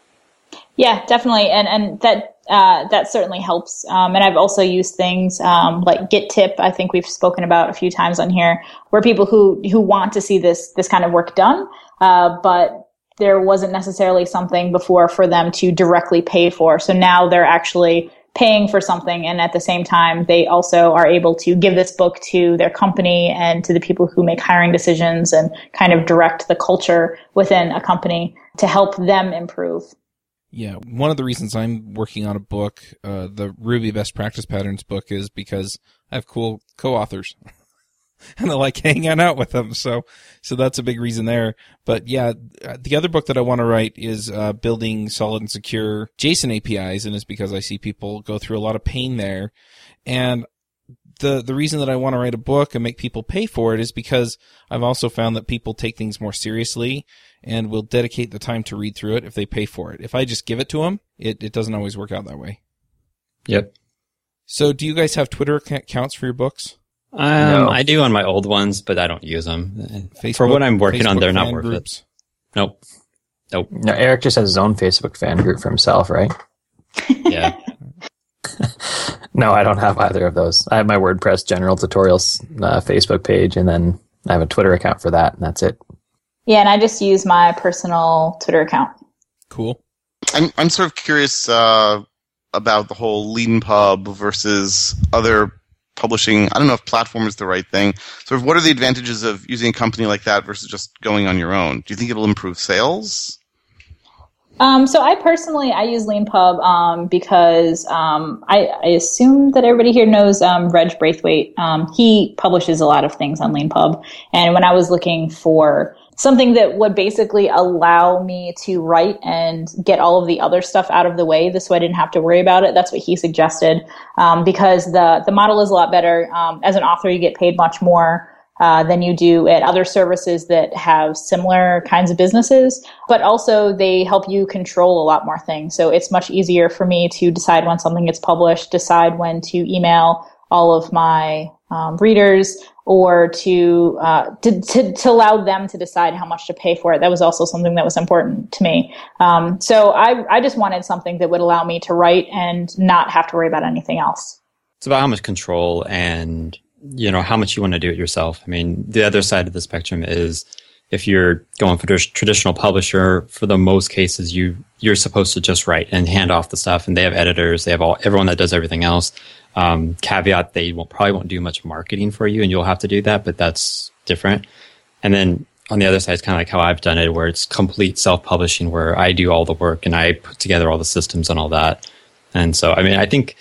Yeah, definitely, and and that uh, that certainly helps. Um, and I've also used things um, like GitTip. I think we've spoken about a few times on here, where people who who want to see this this kind of work done, uh, but there wasn't necessarily something before for them to directly pay for. So now they're actually paying for something, and at the same time, they also are able to give this book to their company and to the people who make hiring decisions and kind of direct the culture within a company to help them improve. Yeah, one of the reasons I'm working on a book, uh, the Ruby Best Practice Patterns book, is because I have cool co-authors. And I like hanging out with them, so so that's a big reason there. But yeah, the other book that I want to write is uh, building solid and secure JSON A P Is, and it's because I see people go through a lot of pain there. And the the reason that I want to write a book and make people pay for it is because I've also found that people take things more seriously and will dedicate the time to read through it if they pay for it. If I just give it to them, it, it doesn't always work out that way. Yep. So do you guys have Twitter accounts for your books? Um, No. I do on my old ones, but I don't use them. Facebook, For what I'm working on, Facebook they're not fan worth groups? it. Nope. Nope. No, Eric just has his own Facebook fan group for himself, right? Yeah. No, I don't have either of those. I have my WordPress general tutorials uh, Facebook page, and then I have a Twitter account for that, and that's it. Yeah, and I just use my personal Twitter account. Cool. I'm I'm sort of curious uh, about the whole LeanPub versus other publishing. I don't know if platform is the right thing. Sort of, what are the advantages of using a company like that versus just going on your own? Do you think it'll improve sales? Um, so I personally, I use LeanPub um, because um, I, I assume that everybody here knows um, Reg Braithwaite. Um, he publishes a lot of things on LeanPub. And when I was looking for something that would basically allow me to write and get all of the other stuff out of the way, this way I didn't have to worry about it, that's what he suggested. Um, because the, the model is a lot better. Um, as an author, you get paid much more Uh, than you do at other services that have similar kinds of businesses, but also they help you control a lot more things. So it's much easier for me to decide when something gets published, decide when to email all of my um, readers, or to, uh, to, to to allow them to decide how much to pay for it. That was also something that was important to me. Um, so I I just wanted something that would allow me to write and not have to worry about anything else. It's about how much control and, you know, how much you want to do it yourself. I mean, the other side of the spectrum is if you're going for a traditional publisher, for the most cases, you, you're supposed to just write and hand off the stuff, and they have editors, they have all, everyone that does everything else. Um, caveat, they won't, probably won't do much marketing for you, and you'll have to do that, but that's different. And then on the other side, it's kind of like how I've done it, where it's complete self-publishing, where I do all the work and I put together all the systems and all that. And so, I mean, I think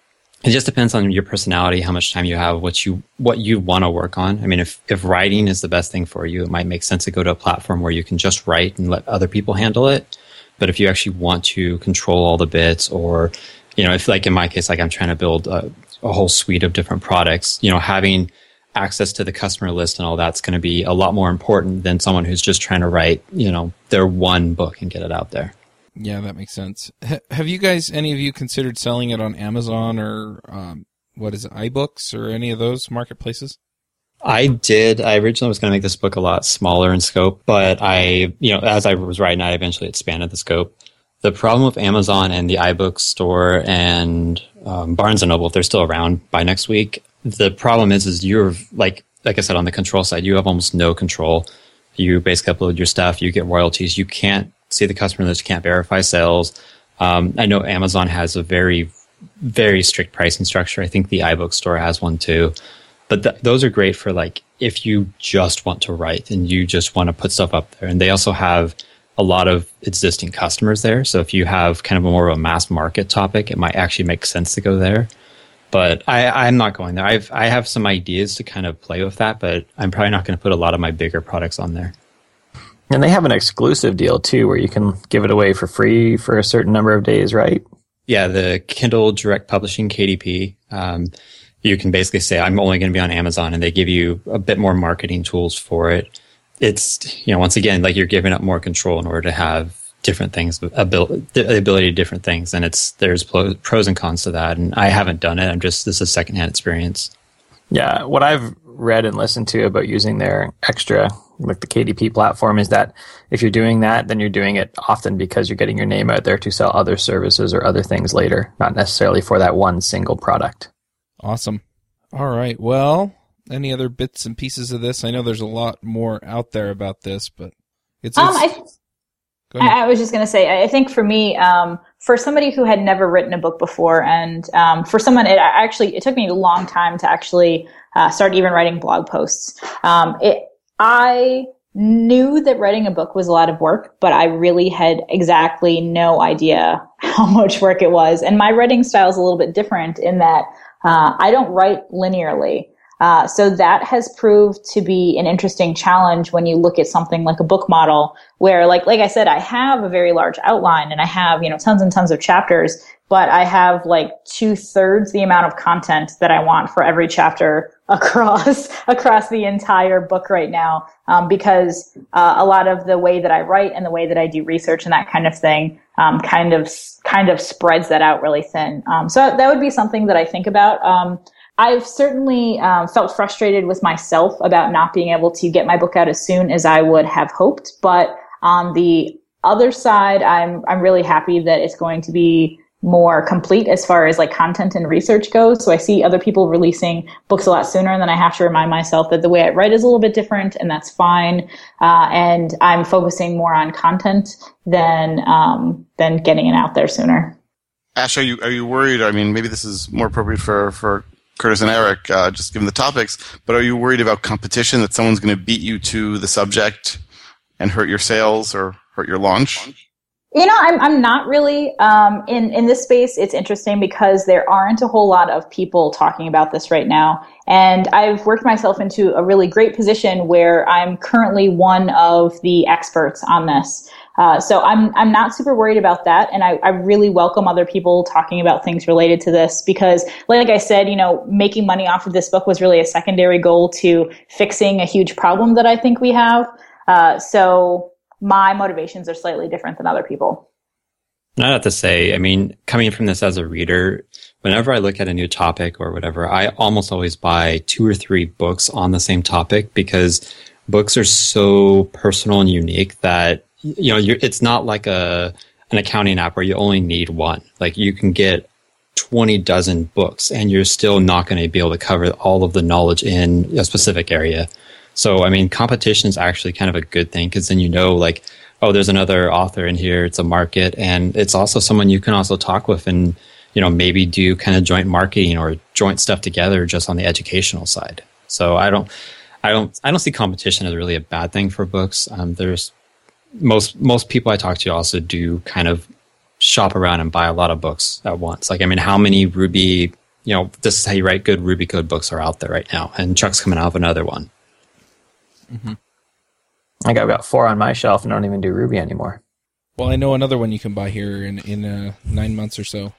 it just depends on your personality, how much time you have, what you what you want to work on. I mean, if, if writing is the best thing for you, it might make sense to go to a platform where you can just write and let other people handle it. But if you actually want to control all the bits, or, you know, if like in my case, like I'm trying to build a, a whole suite of different products, you know, having access to the customer list and all that's going to be a lot more important than someone who's just trying to write, you know, their one book and get it out there. Yeah, that makes sense. H- have you guys, any of you, considered selling it on Amazon or um, what is it, iBooks or any of those marketplaces? I did. I originally was going to make this book a lot smaller in scope, but I, you know, as I was writing, I eventually expanded the scope. The problem with Amazon and the iBook store and um, Barnes and Noble, if they're still around by next week, the problem is, is you're like, like I said, on the control side, you have almost no control. You basically upload your stuff, you get royalties, you can't see the customer list, you can't verify sales. Um, I know Amazon has a very, very strict pricing structure. I think the iBook store has one too. But th- those are great for like if you just want to write and you just want to put stuff up there. And they also have a lot of existing customers there. So if you have kind of a more of a mass market topic, it might actually make sense to go there. But I, I'm not going there. I've I have some ideas to kind of play with that, but I'm probably not going to put a lot of my bigger products on there. And they have an exclusive deal too, where you can give it away for free for a certain number of days, right? Yeah, the Kindle Direct Publishing, K D P. Um, you can basically say, I'm only going to be on Amazon, and they give you a bit more marketing tools for it. It's, you know, once again, like you're giving up more control in order to have different things, the ability to different things. And it's, there's pros and cons to that. And I haven't done it. I'm just, this is secondhand experience. Yeah. What I've read and listened to about using their extra, like the K D P platform, is that if you're doing that, then you're doing it often because you're getting your name out there to sell other services or other things later, not necessarily for that one single product. Awesome. All right. Well, any other bits and pieces of this? I know there's a lot more out there about this, but it's... it's um, I, I, I was just going to say, I think for me, um, for somebody who had never written a book before, and um, for someone, it actually, it took me a long time to actually uh, start even writing blog posts. Um, it, I knew that writing a book was a lot of work, but I really had exactly no idea how much work it was. And my writing style is a little bit different in that uh, I don't write linearly. Uh, so that has proved to be an interesting challenge when you look at something like a book model where, like, like I said, I have a very large outline and I have, you know, tons and tons of chapters, but I have like two thirds the amount of content that I want for every chapter across, across the entire book right now. Um, because, uh, a lot of the way that I write and the way that I do research and that kind of thing, um, kind of, kind of spreads that out really thin. Um, so that would be something that I think about. Um, I've certainly um, felt frustrated with myself about not being able to get my book out as soon as I would have hoped. But on the other side, I'm I'm really happy that it's going to be more complete as far as like content and research goes. So I see other people releasing books a lot sooner, and then I have to remind myself that the way I write is a little bit different, and that's fine. Uh, and I'm focusing more on content than um, than getting it out there sooner. Ash, are you are you worried? I mean, maybe this is more appropriate for for. Curtis and Eric, uh, just given the topics, but are you worried about competition, that someone's going to beat you to the subject and hurt your sales or hurt your launch? You know, I'm I'm not really. Um, in in this space, it's interesting because there aren't a whole lot of people talking about this right now, and I've worked myself into a really great position where I'm currently one of the experts on this. Uh, so I'm I'm not super worried about that, and I, I really welcome other people talking about things related to this because, like I said, you know, making money off of this book was really a secondary goal to fixing a huge problem that I think we have. Uh, so my motivations are slightly different than other people. Not have to say, I mean, coming from this as a reader, whenever I look at a new topic or whatever, I almost always buy two or three books on the same topic because books are so personal and unique that, you know, you're, it's not like a an accounting app where you only need one. Like you can get twenty dozen books and you're still not going to be able to cover all of the knowledge in a specific area. So, I mean, competition is actually kind of a good thing because then you know, like, oh, there's another author in here. It's a market, and it's also someone you can also talk with and, you know, maybe do kind of joint marketing or joint stuff together just on the educational side. So I don't, I don't, I don't see competition as really a bad thing for books. Um, there's most most people I talk to also do kind of shop around and buy a lot of books at once. Like, I mean, how many Ruby, you know, this is how you write good Ruby code books are out there right now, and Chuck's coming out with another one. Mm-hmm. I got about four on my shelf and don't even do Ruby anymore. Well, I know another one you can buy here in in uh, nine months or so.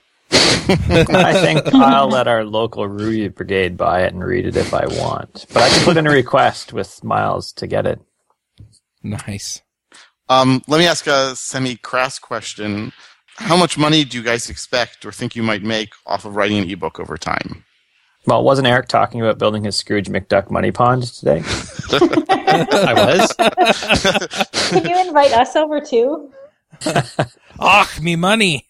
I think I'll let our local Ruby brigade buy it and read it if I want, but I can put in a request with Miles to get it. Nice. Um, let me ask a semi-crass question. How much money do you guys expect or think you might make off of writing an ebook over time? Well, wasn't Eric talking about building his Scrooge McDuck money pond today? I was. Can you invite us over too? Ach, me money.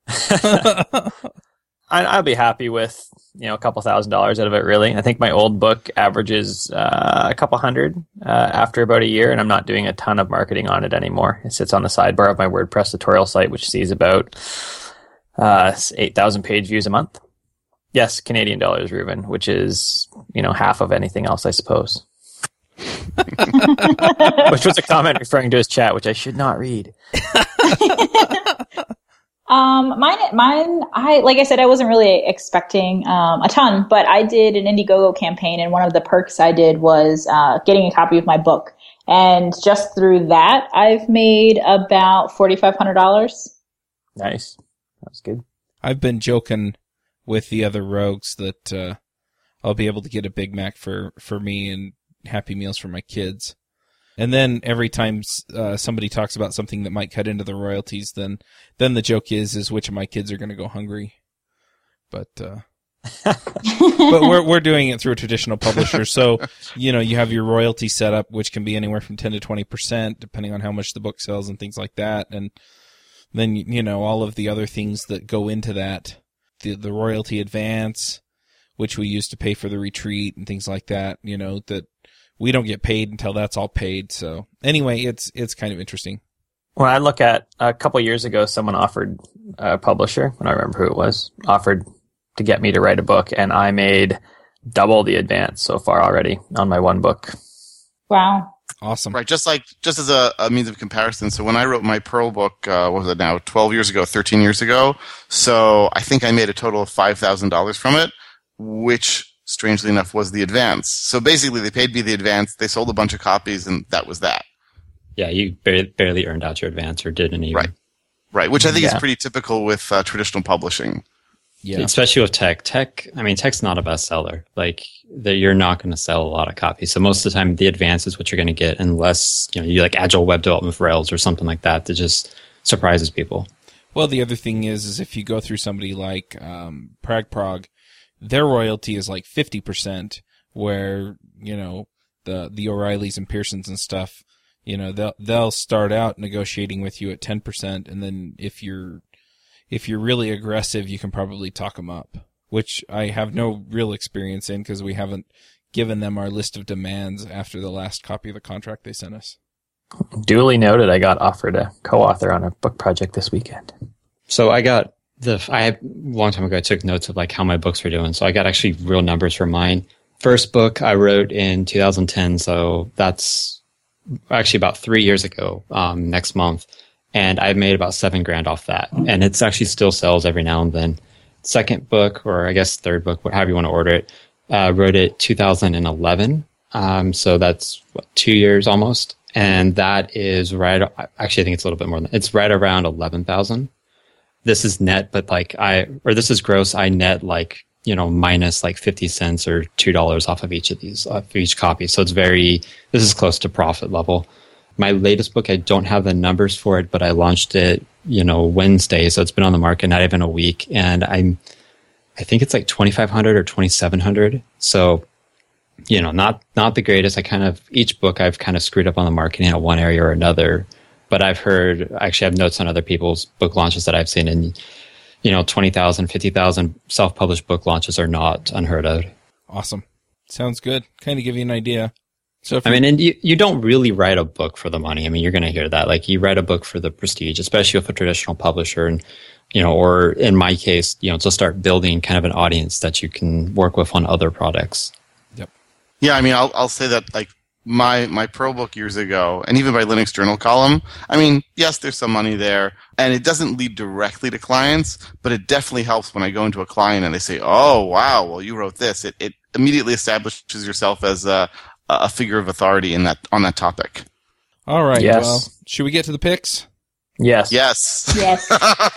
I, I'll be happy with, you know, a couple thousand dollars out of it, really. I think my old book averages uh, a couple hundred uh, after about a year, and I'm not doing a ton of marketing on it anymore. It sits on the sidebar of my WordPress tutorial site, which sees about uh, eight thousand page views a month. Yes, Canadian dollars, Ruben, which is, you know, half of anything else, I suppose. Which was a comment referring to his chat, which I should not read. Um, mine, mine, I, like I said, I wasn't really expecting, um, a ton, but I did an Indiegogo campaign, and one of the perks I did was, uh, getting a copy of my book. And just through that, I've made about four thousand five hundred dollars. Nice. That was good. I've been joking with the other rogues that, uh, I'll be able to get a Big Mac for, for me and Happy Meals for my kids. And then every time uh, somebody talks about something that might cut into the royalties, then then the joke is is which of my kids are going to go hungry. But uh, but we're we're doing it through a traditional publisher, so you know you have your royalty set up, which can be anywhere from ten to twenty percent, depending on how much the book sells and things like that. And then you know all of the other things that go into that, the the royalty advance, which we use to pay for the retreat and things like that. You know that. We don't get paid until that's all paid. So anyway, it's it's kind of interesting. When I look at a couple of years ago, someone offered a publisher, and I remember who it was, offered to get me to write a book, and I made double the advance so far already on my one book. Wow. Awesome. Right, just like just as a, a means of comparison. So when I wrote my Perl book, uh, what was it now, twelve years ago, thirteen years ago? So I think I made a total of five thousand dollars from it, which, strangely enough, was the advance. So basically, they paid me the advance, they sold a bunch of copies, and that was that. Yeah, you barely, barely earned out your advance or didn't even. Right, right, which I think Yeah. is pretty typical with uh, traditional publishing. Yeah. Especially with tech. Tech, I mean, tech's not a bestseller. Like, the, you're not going to sell a lot of copies. So most of the time, the advance is what you're going to get, unless, you know, you like agile web development for Rails or something like that that just surprises people. Well, the other thing is, is if you go through somebody like um, PragProg, their royalty is like fifty percent, where, you know, the the O'Reillys and Pearsons and stuff, you know, they'll they'll start out negotiating with you at ten percent, and then if you're if you're really aggressive, you can probably talk them up, which I have no real experience in because we haven't given them our list of demands after the last copy of the contract they sent us. Duly noted, I got offered a co-author on a book project this weekend. So I got the, I had, a long time ago, I took notes of like how my books were doing. So I got actually real numbers for mine. First book I wrote in two thousand ten. So that's actually about three years ago, um, next month. And I made about seven grand off that. And it's actually still sells every now and then. Second book, or I guess third book, however you want to order it, uh, wrote it two thousand eleven. Um, so that's what, two years almost. And that is right, actually I think it's a little bit more than, it's right around eleven thousand. This is net, but like I, or this is gross, I net like, you know, minus like fifty cents or two dollars off of each of these, off of each copy. So it's very, this is close to profit level. My latest book, I don't have the numbers for it, but I launched it, you know, Wednesday. So it's been on the market not even a week. And I'm, I think it's like twenty-five hundred or twenty-seven hundred. So, you know, not, not the greatest. I kind of, each book I've kind of screwed up on the marketing in one area or another, but I've heard, I actually have notes on other people's book launches that I've seen, and, you know, twenty thousand, fifty thousand self-published book launches are not unheard of. Awesome. Sounds good. Kind of give you an idea. So if I mean, and you, you don't really write a book for the money. I mean, you're going to hear that. Like, you write a book for the prestige, especially with a traditional publisher, and, you know, or in my case, you know, to start building kind of an audience that you can work with on other products. Yep. Yeah, I mean, I'll I'll say that like my my Perl book years ago, and even my Linux Journal column. I mean, yes, there's some money there, and it doesn't lead directly to clients, but it definitely helps when I go into a client and they say, "Oh, wow, well, you wrote this." It it immediately establishes yourself as a a figure of authority in that on that topic. All right. Yes. Well, should we get to the picks? Yes. Yes. Yes.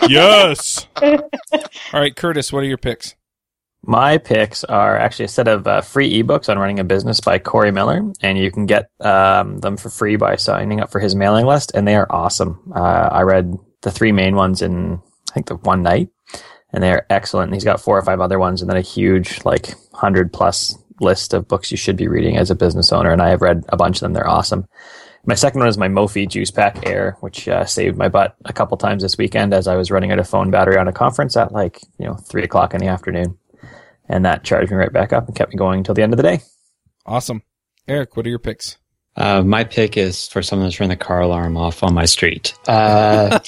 Yes. All right, Curtis, what are your picks? My picks are actually a set of uh, free ebooks on running a business by Corey Miller, and you can get um, them for free by signing up for his mailing list, and they are awesome. Uh, I read the three main ones in, I think, the one night, and they are excellent. And he's got four or five other ones, and then a huge, like, hundred plus list of books you should be reading as a business owner, and I have read a bunch of them. They're awesome. My second one is my Mophie Juice Pack Air, which uh, saved my butt a couple times this weekend as I was running out of phone battery on a conference at, like, you know, three o'clock in the afternoon. And that charged me right back up and kept me going until the end of the day. Awesome. Eric, what are your picks? Uh, my pick is for someone that's turned the car alarm off on my street. Uh,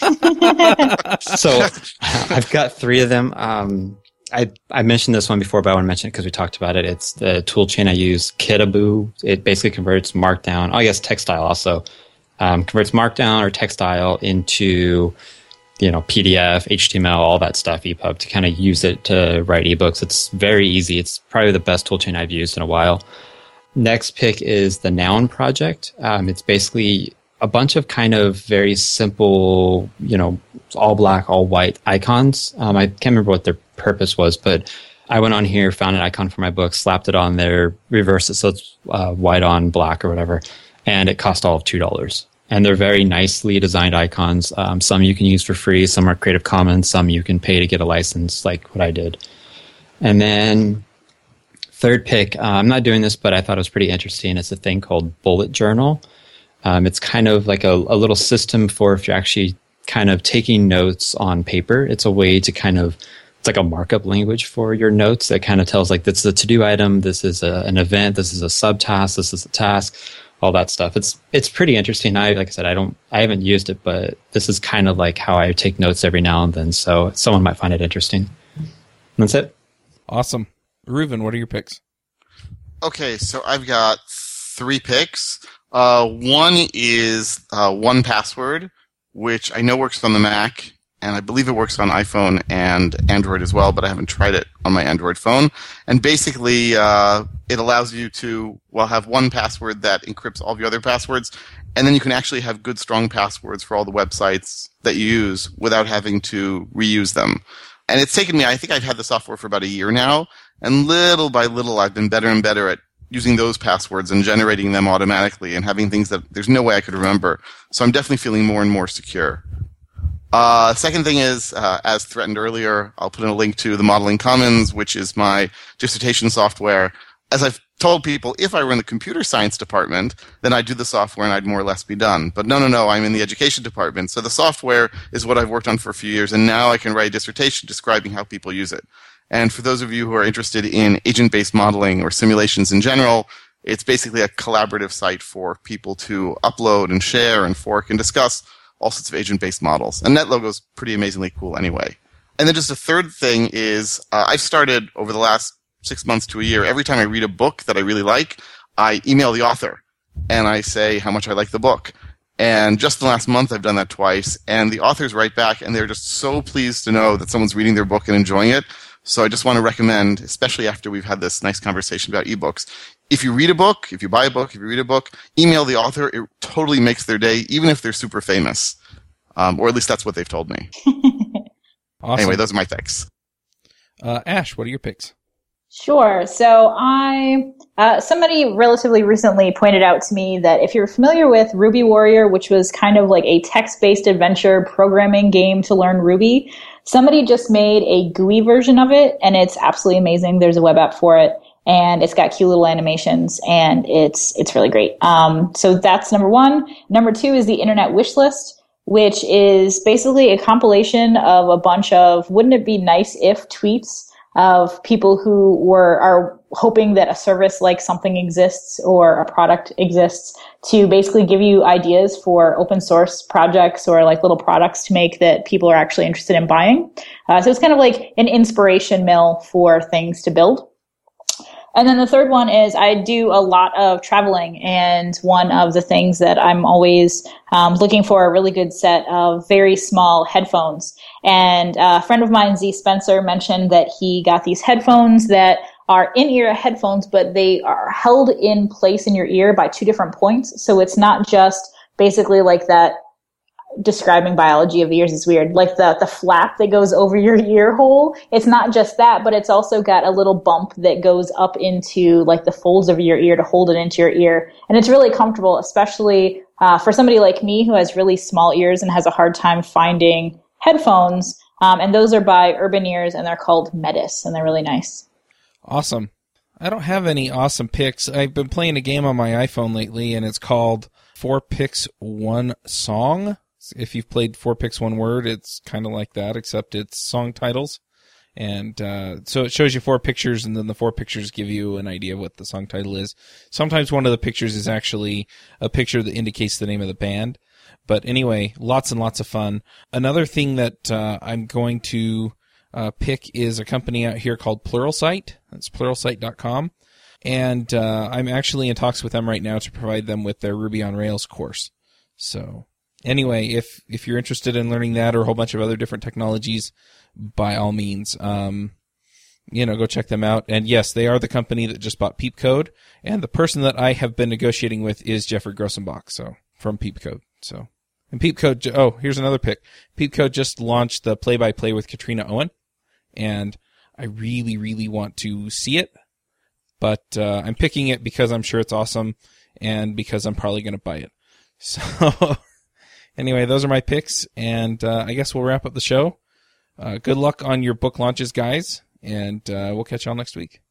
so I've got three of them. Um, I, I mentioned this one before, but I want to mention it because we talked about it. It's the tool chain I use, Kitaboo. It basically converts Markdown, oh yes, textile also, um, converts Markdown or textile into, you know, P D F, H T M L, all that stuff, E P U B, to kind of use it to write ebooks. It's very easy. It's probably the best toolchain I've used in a while. Next pick is the Noun Project. Um, it's basically a bunch of kind of very simple, you know, all black, all white icons. Um, I can't remember what their purpose was, but I went on here, found an icon for my book, slapped it on there, reversed it so it's uh, white on black or whatever, and it cost all of two dollars. And they're very nicely designed icons. Um, some you can use for free, some are Creative Commons, some you can pay to get a license, like what I did. And then third pick, uh, I'm not doing this, but I thought it was pretty interesting. It's a thing called Bullet Journal. Um, it's kind of like a, a little system for if you're actually kind of taking notes on paper. It's a way to kind of, it's like a markup language for your notes that kind of tells like, this is a to-do item, this is a, an event, this is a subtask, this is a task, all that stuff. It's it's pretty interesting. I like I said, I don't I haven't used it, but this is kind of like how I take notes every now and then. So someone might find it interesting. And that's it. Awesome. Reuven, what are your picks? Okay, so I've got three picks. Uh, one is uh, one Password, which I know works on the Mac, and I believe it works on iPhone and Android as well, but I haven't tried it on my Android phone. And basically, uh, it allows you to, well, have one password that encrypts all of your other passwords, and then you can actually have good, strong passwords for all the websites that you use without having to reuse them. And it's taken me, I think I've had the software for about a year now, and little by little I've been better and better at using those passwords and generating them automatically and having things that there's no way I could remember. So I'm definitely feeling more and more secure. Uh, second thing is, uh, as threatened earlier, I'll put in a link to the Modeling Commons, which is my dissertation software. As I've told people, if I were in the computer science department, then I'd do the software and I'd more or less be done. But no, no, no, I'm in the education department. So the software is what I've worked on for a few years, and now I can write a dissertation describing how people use it. And for those of you who are interested in agent-based modeling or simulations in general, it's basically a collaborative site for people to upload and share and fork and discuss all sorts of agent-based models. And NetLogo's pretty amazingly cool anyway. And then just a third thing is, uh, I've started over the last six months to a year, every time I read a book that I really like, I email the author and I say how much I like the book. And just in the last month, I've done that twice. And the authors write back, and they're just so pleased to know that someone's reading their book and enjoying it. So I just want to recommend, especially after we've had this nice conversation about ebooks, if you read a book, if you buy a book, if you read a book, email the author. It totally makes their day, even if they're super famous. Um, or at least that's what they've told me. Awesome. Anyway, those are my picks. Uh, Ash, what are your picks? Sure. So I, uh, somebody relatively recently pointed out to me that if you're familiar with Ruby Warrior, which was kind of like a text-based adventure programming game to learn Ruby, somebody just made a G U I version of it, and it's absolutely amazing. There's a web app for it, and it's got cute little animations, and it's it's really great. Um, so that's number one. Number two is the Internet Wishlist, which is basically a compilation of a bunch of wouldn't it be nice if tweets of people who were are hoping that a service like something exists or a product exists to basically give you ideas for open source projects or like little products to make that people are actually interested in buying. Uh, so it's kind of like an inspiration mill for things to build. And then the third one is I do a lot of traveling, and one of the things that I'm always um, looking for a really good set of very small headphones. And uh, a friend of mine, Z Spencer, mentioned that he got these headphones that are in-ear headphones, but they are held in place in your ear by two different points. So it's not just basically like that. Describing biology of ears is weird. Like the, the flap that goes over your ear hole. It's not just that, but it's also got a little bump that goes up into like the folds of your ear to hold it into your ear. And it's really comfortable, especially uh, for somebody like me who has really small ears and has a hard time finding headphones. Um, and those are by Urban Ears, and they're called Metis, and they're really nice. Awesome. I don't have any awesome picks. I've been playing a game on my iPhone lately, and it's called Four Picks, One Song. If you've played Four Picks, One Word, it's kind of like that, except it's song titles. And uh, so it shows you four pictures, and then the four pictures give you an idea of what the song title is. Sometimes one of the pictures is actually a picture that indicates the name of the band. But anyway, lots and lots of fun. Another thing that uh, I'm going to uh, pick is a company out here called Pluralsight. That's pluralsight dot com. And uh, I'm actually in talks with them right now to provide them with their Ruby on Rails course. So anyway, if if you're interested in learning that or a whole bunch of other different technologies, by all means, um, you know, go check them out. And yes, they are the company that just bought PeepCode, and the person that I have been negotiating with is Jeffrey Grossenbach, so from PeepCode. So, and PeepCode. Oh, here's another pick. PeepCode just launched the play-by-play with Katrina Owen, and I really, really want to see it. But uh, I'm picking it because I'm sure it's awesome, and because I'm probably going to buy it. So. Anyway, those are my picks, and uh, I guess we'll wrap up the show. Uh, good luck on your book launches, guys, and uh, we'll catch y'all next week.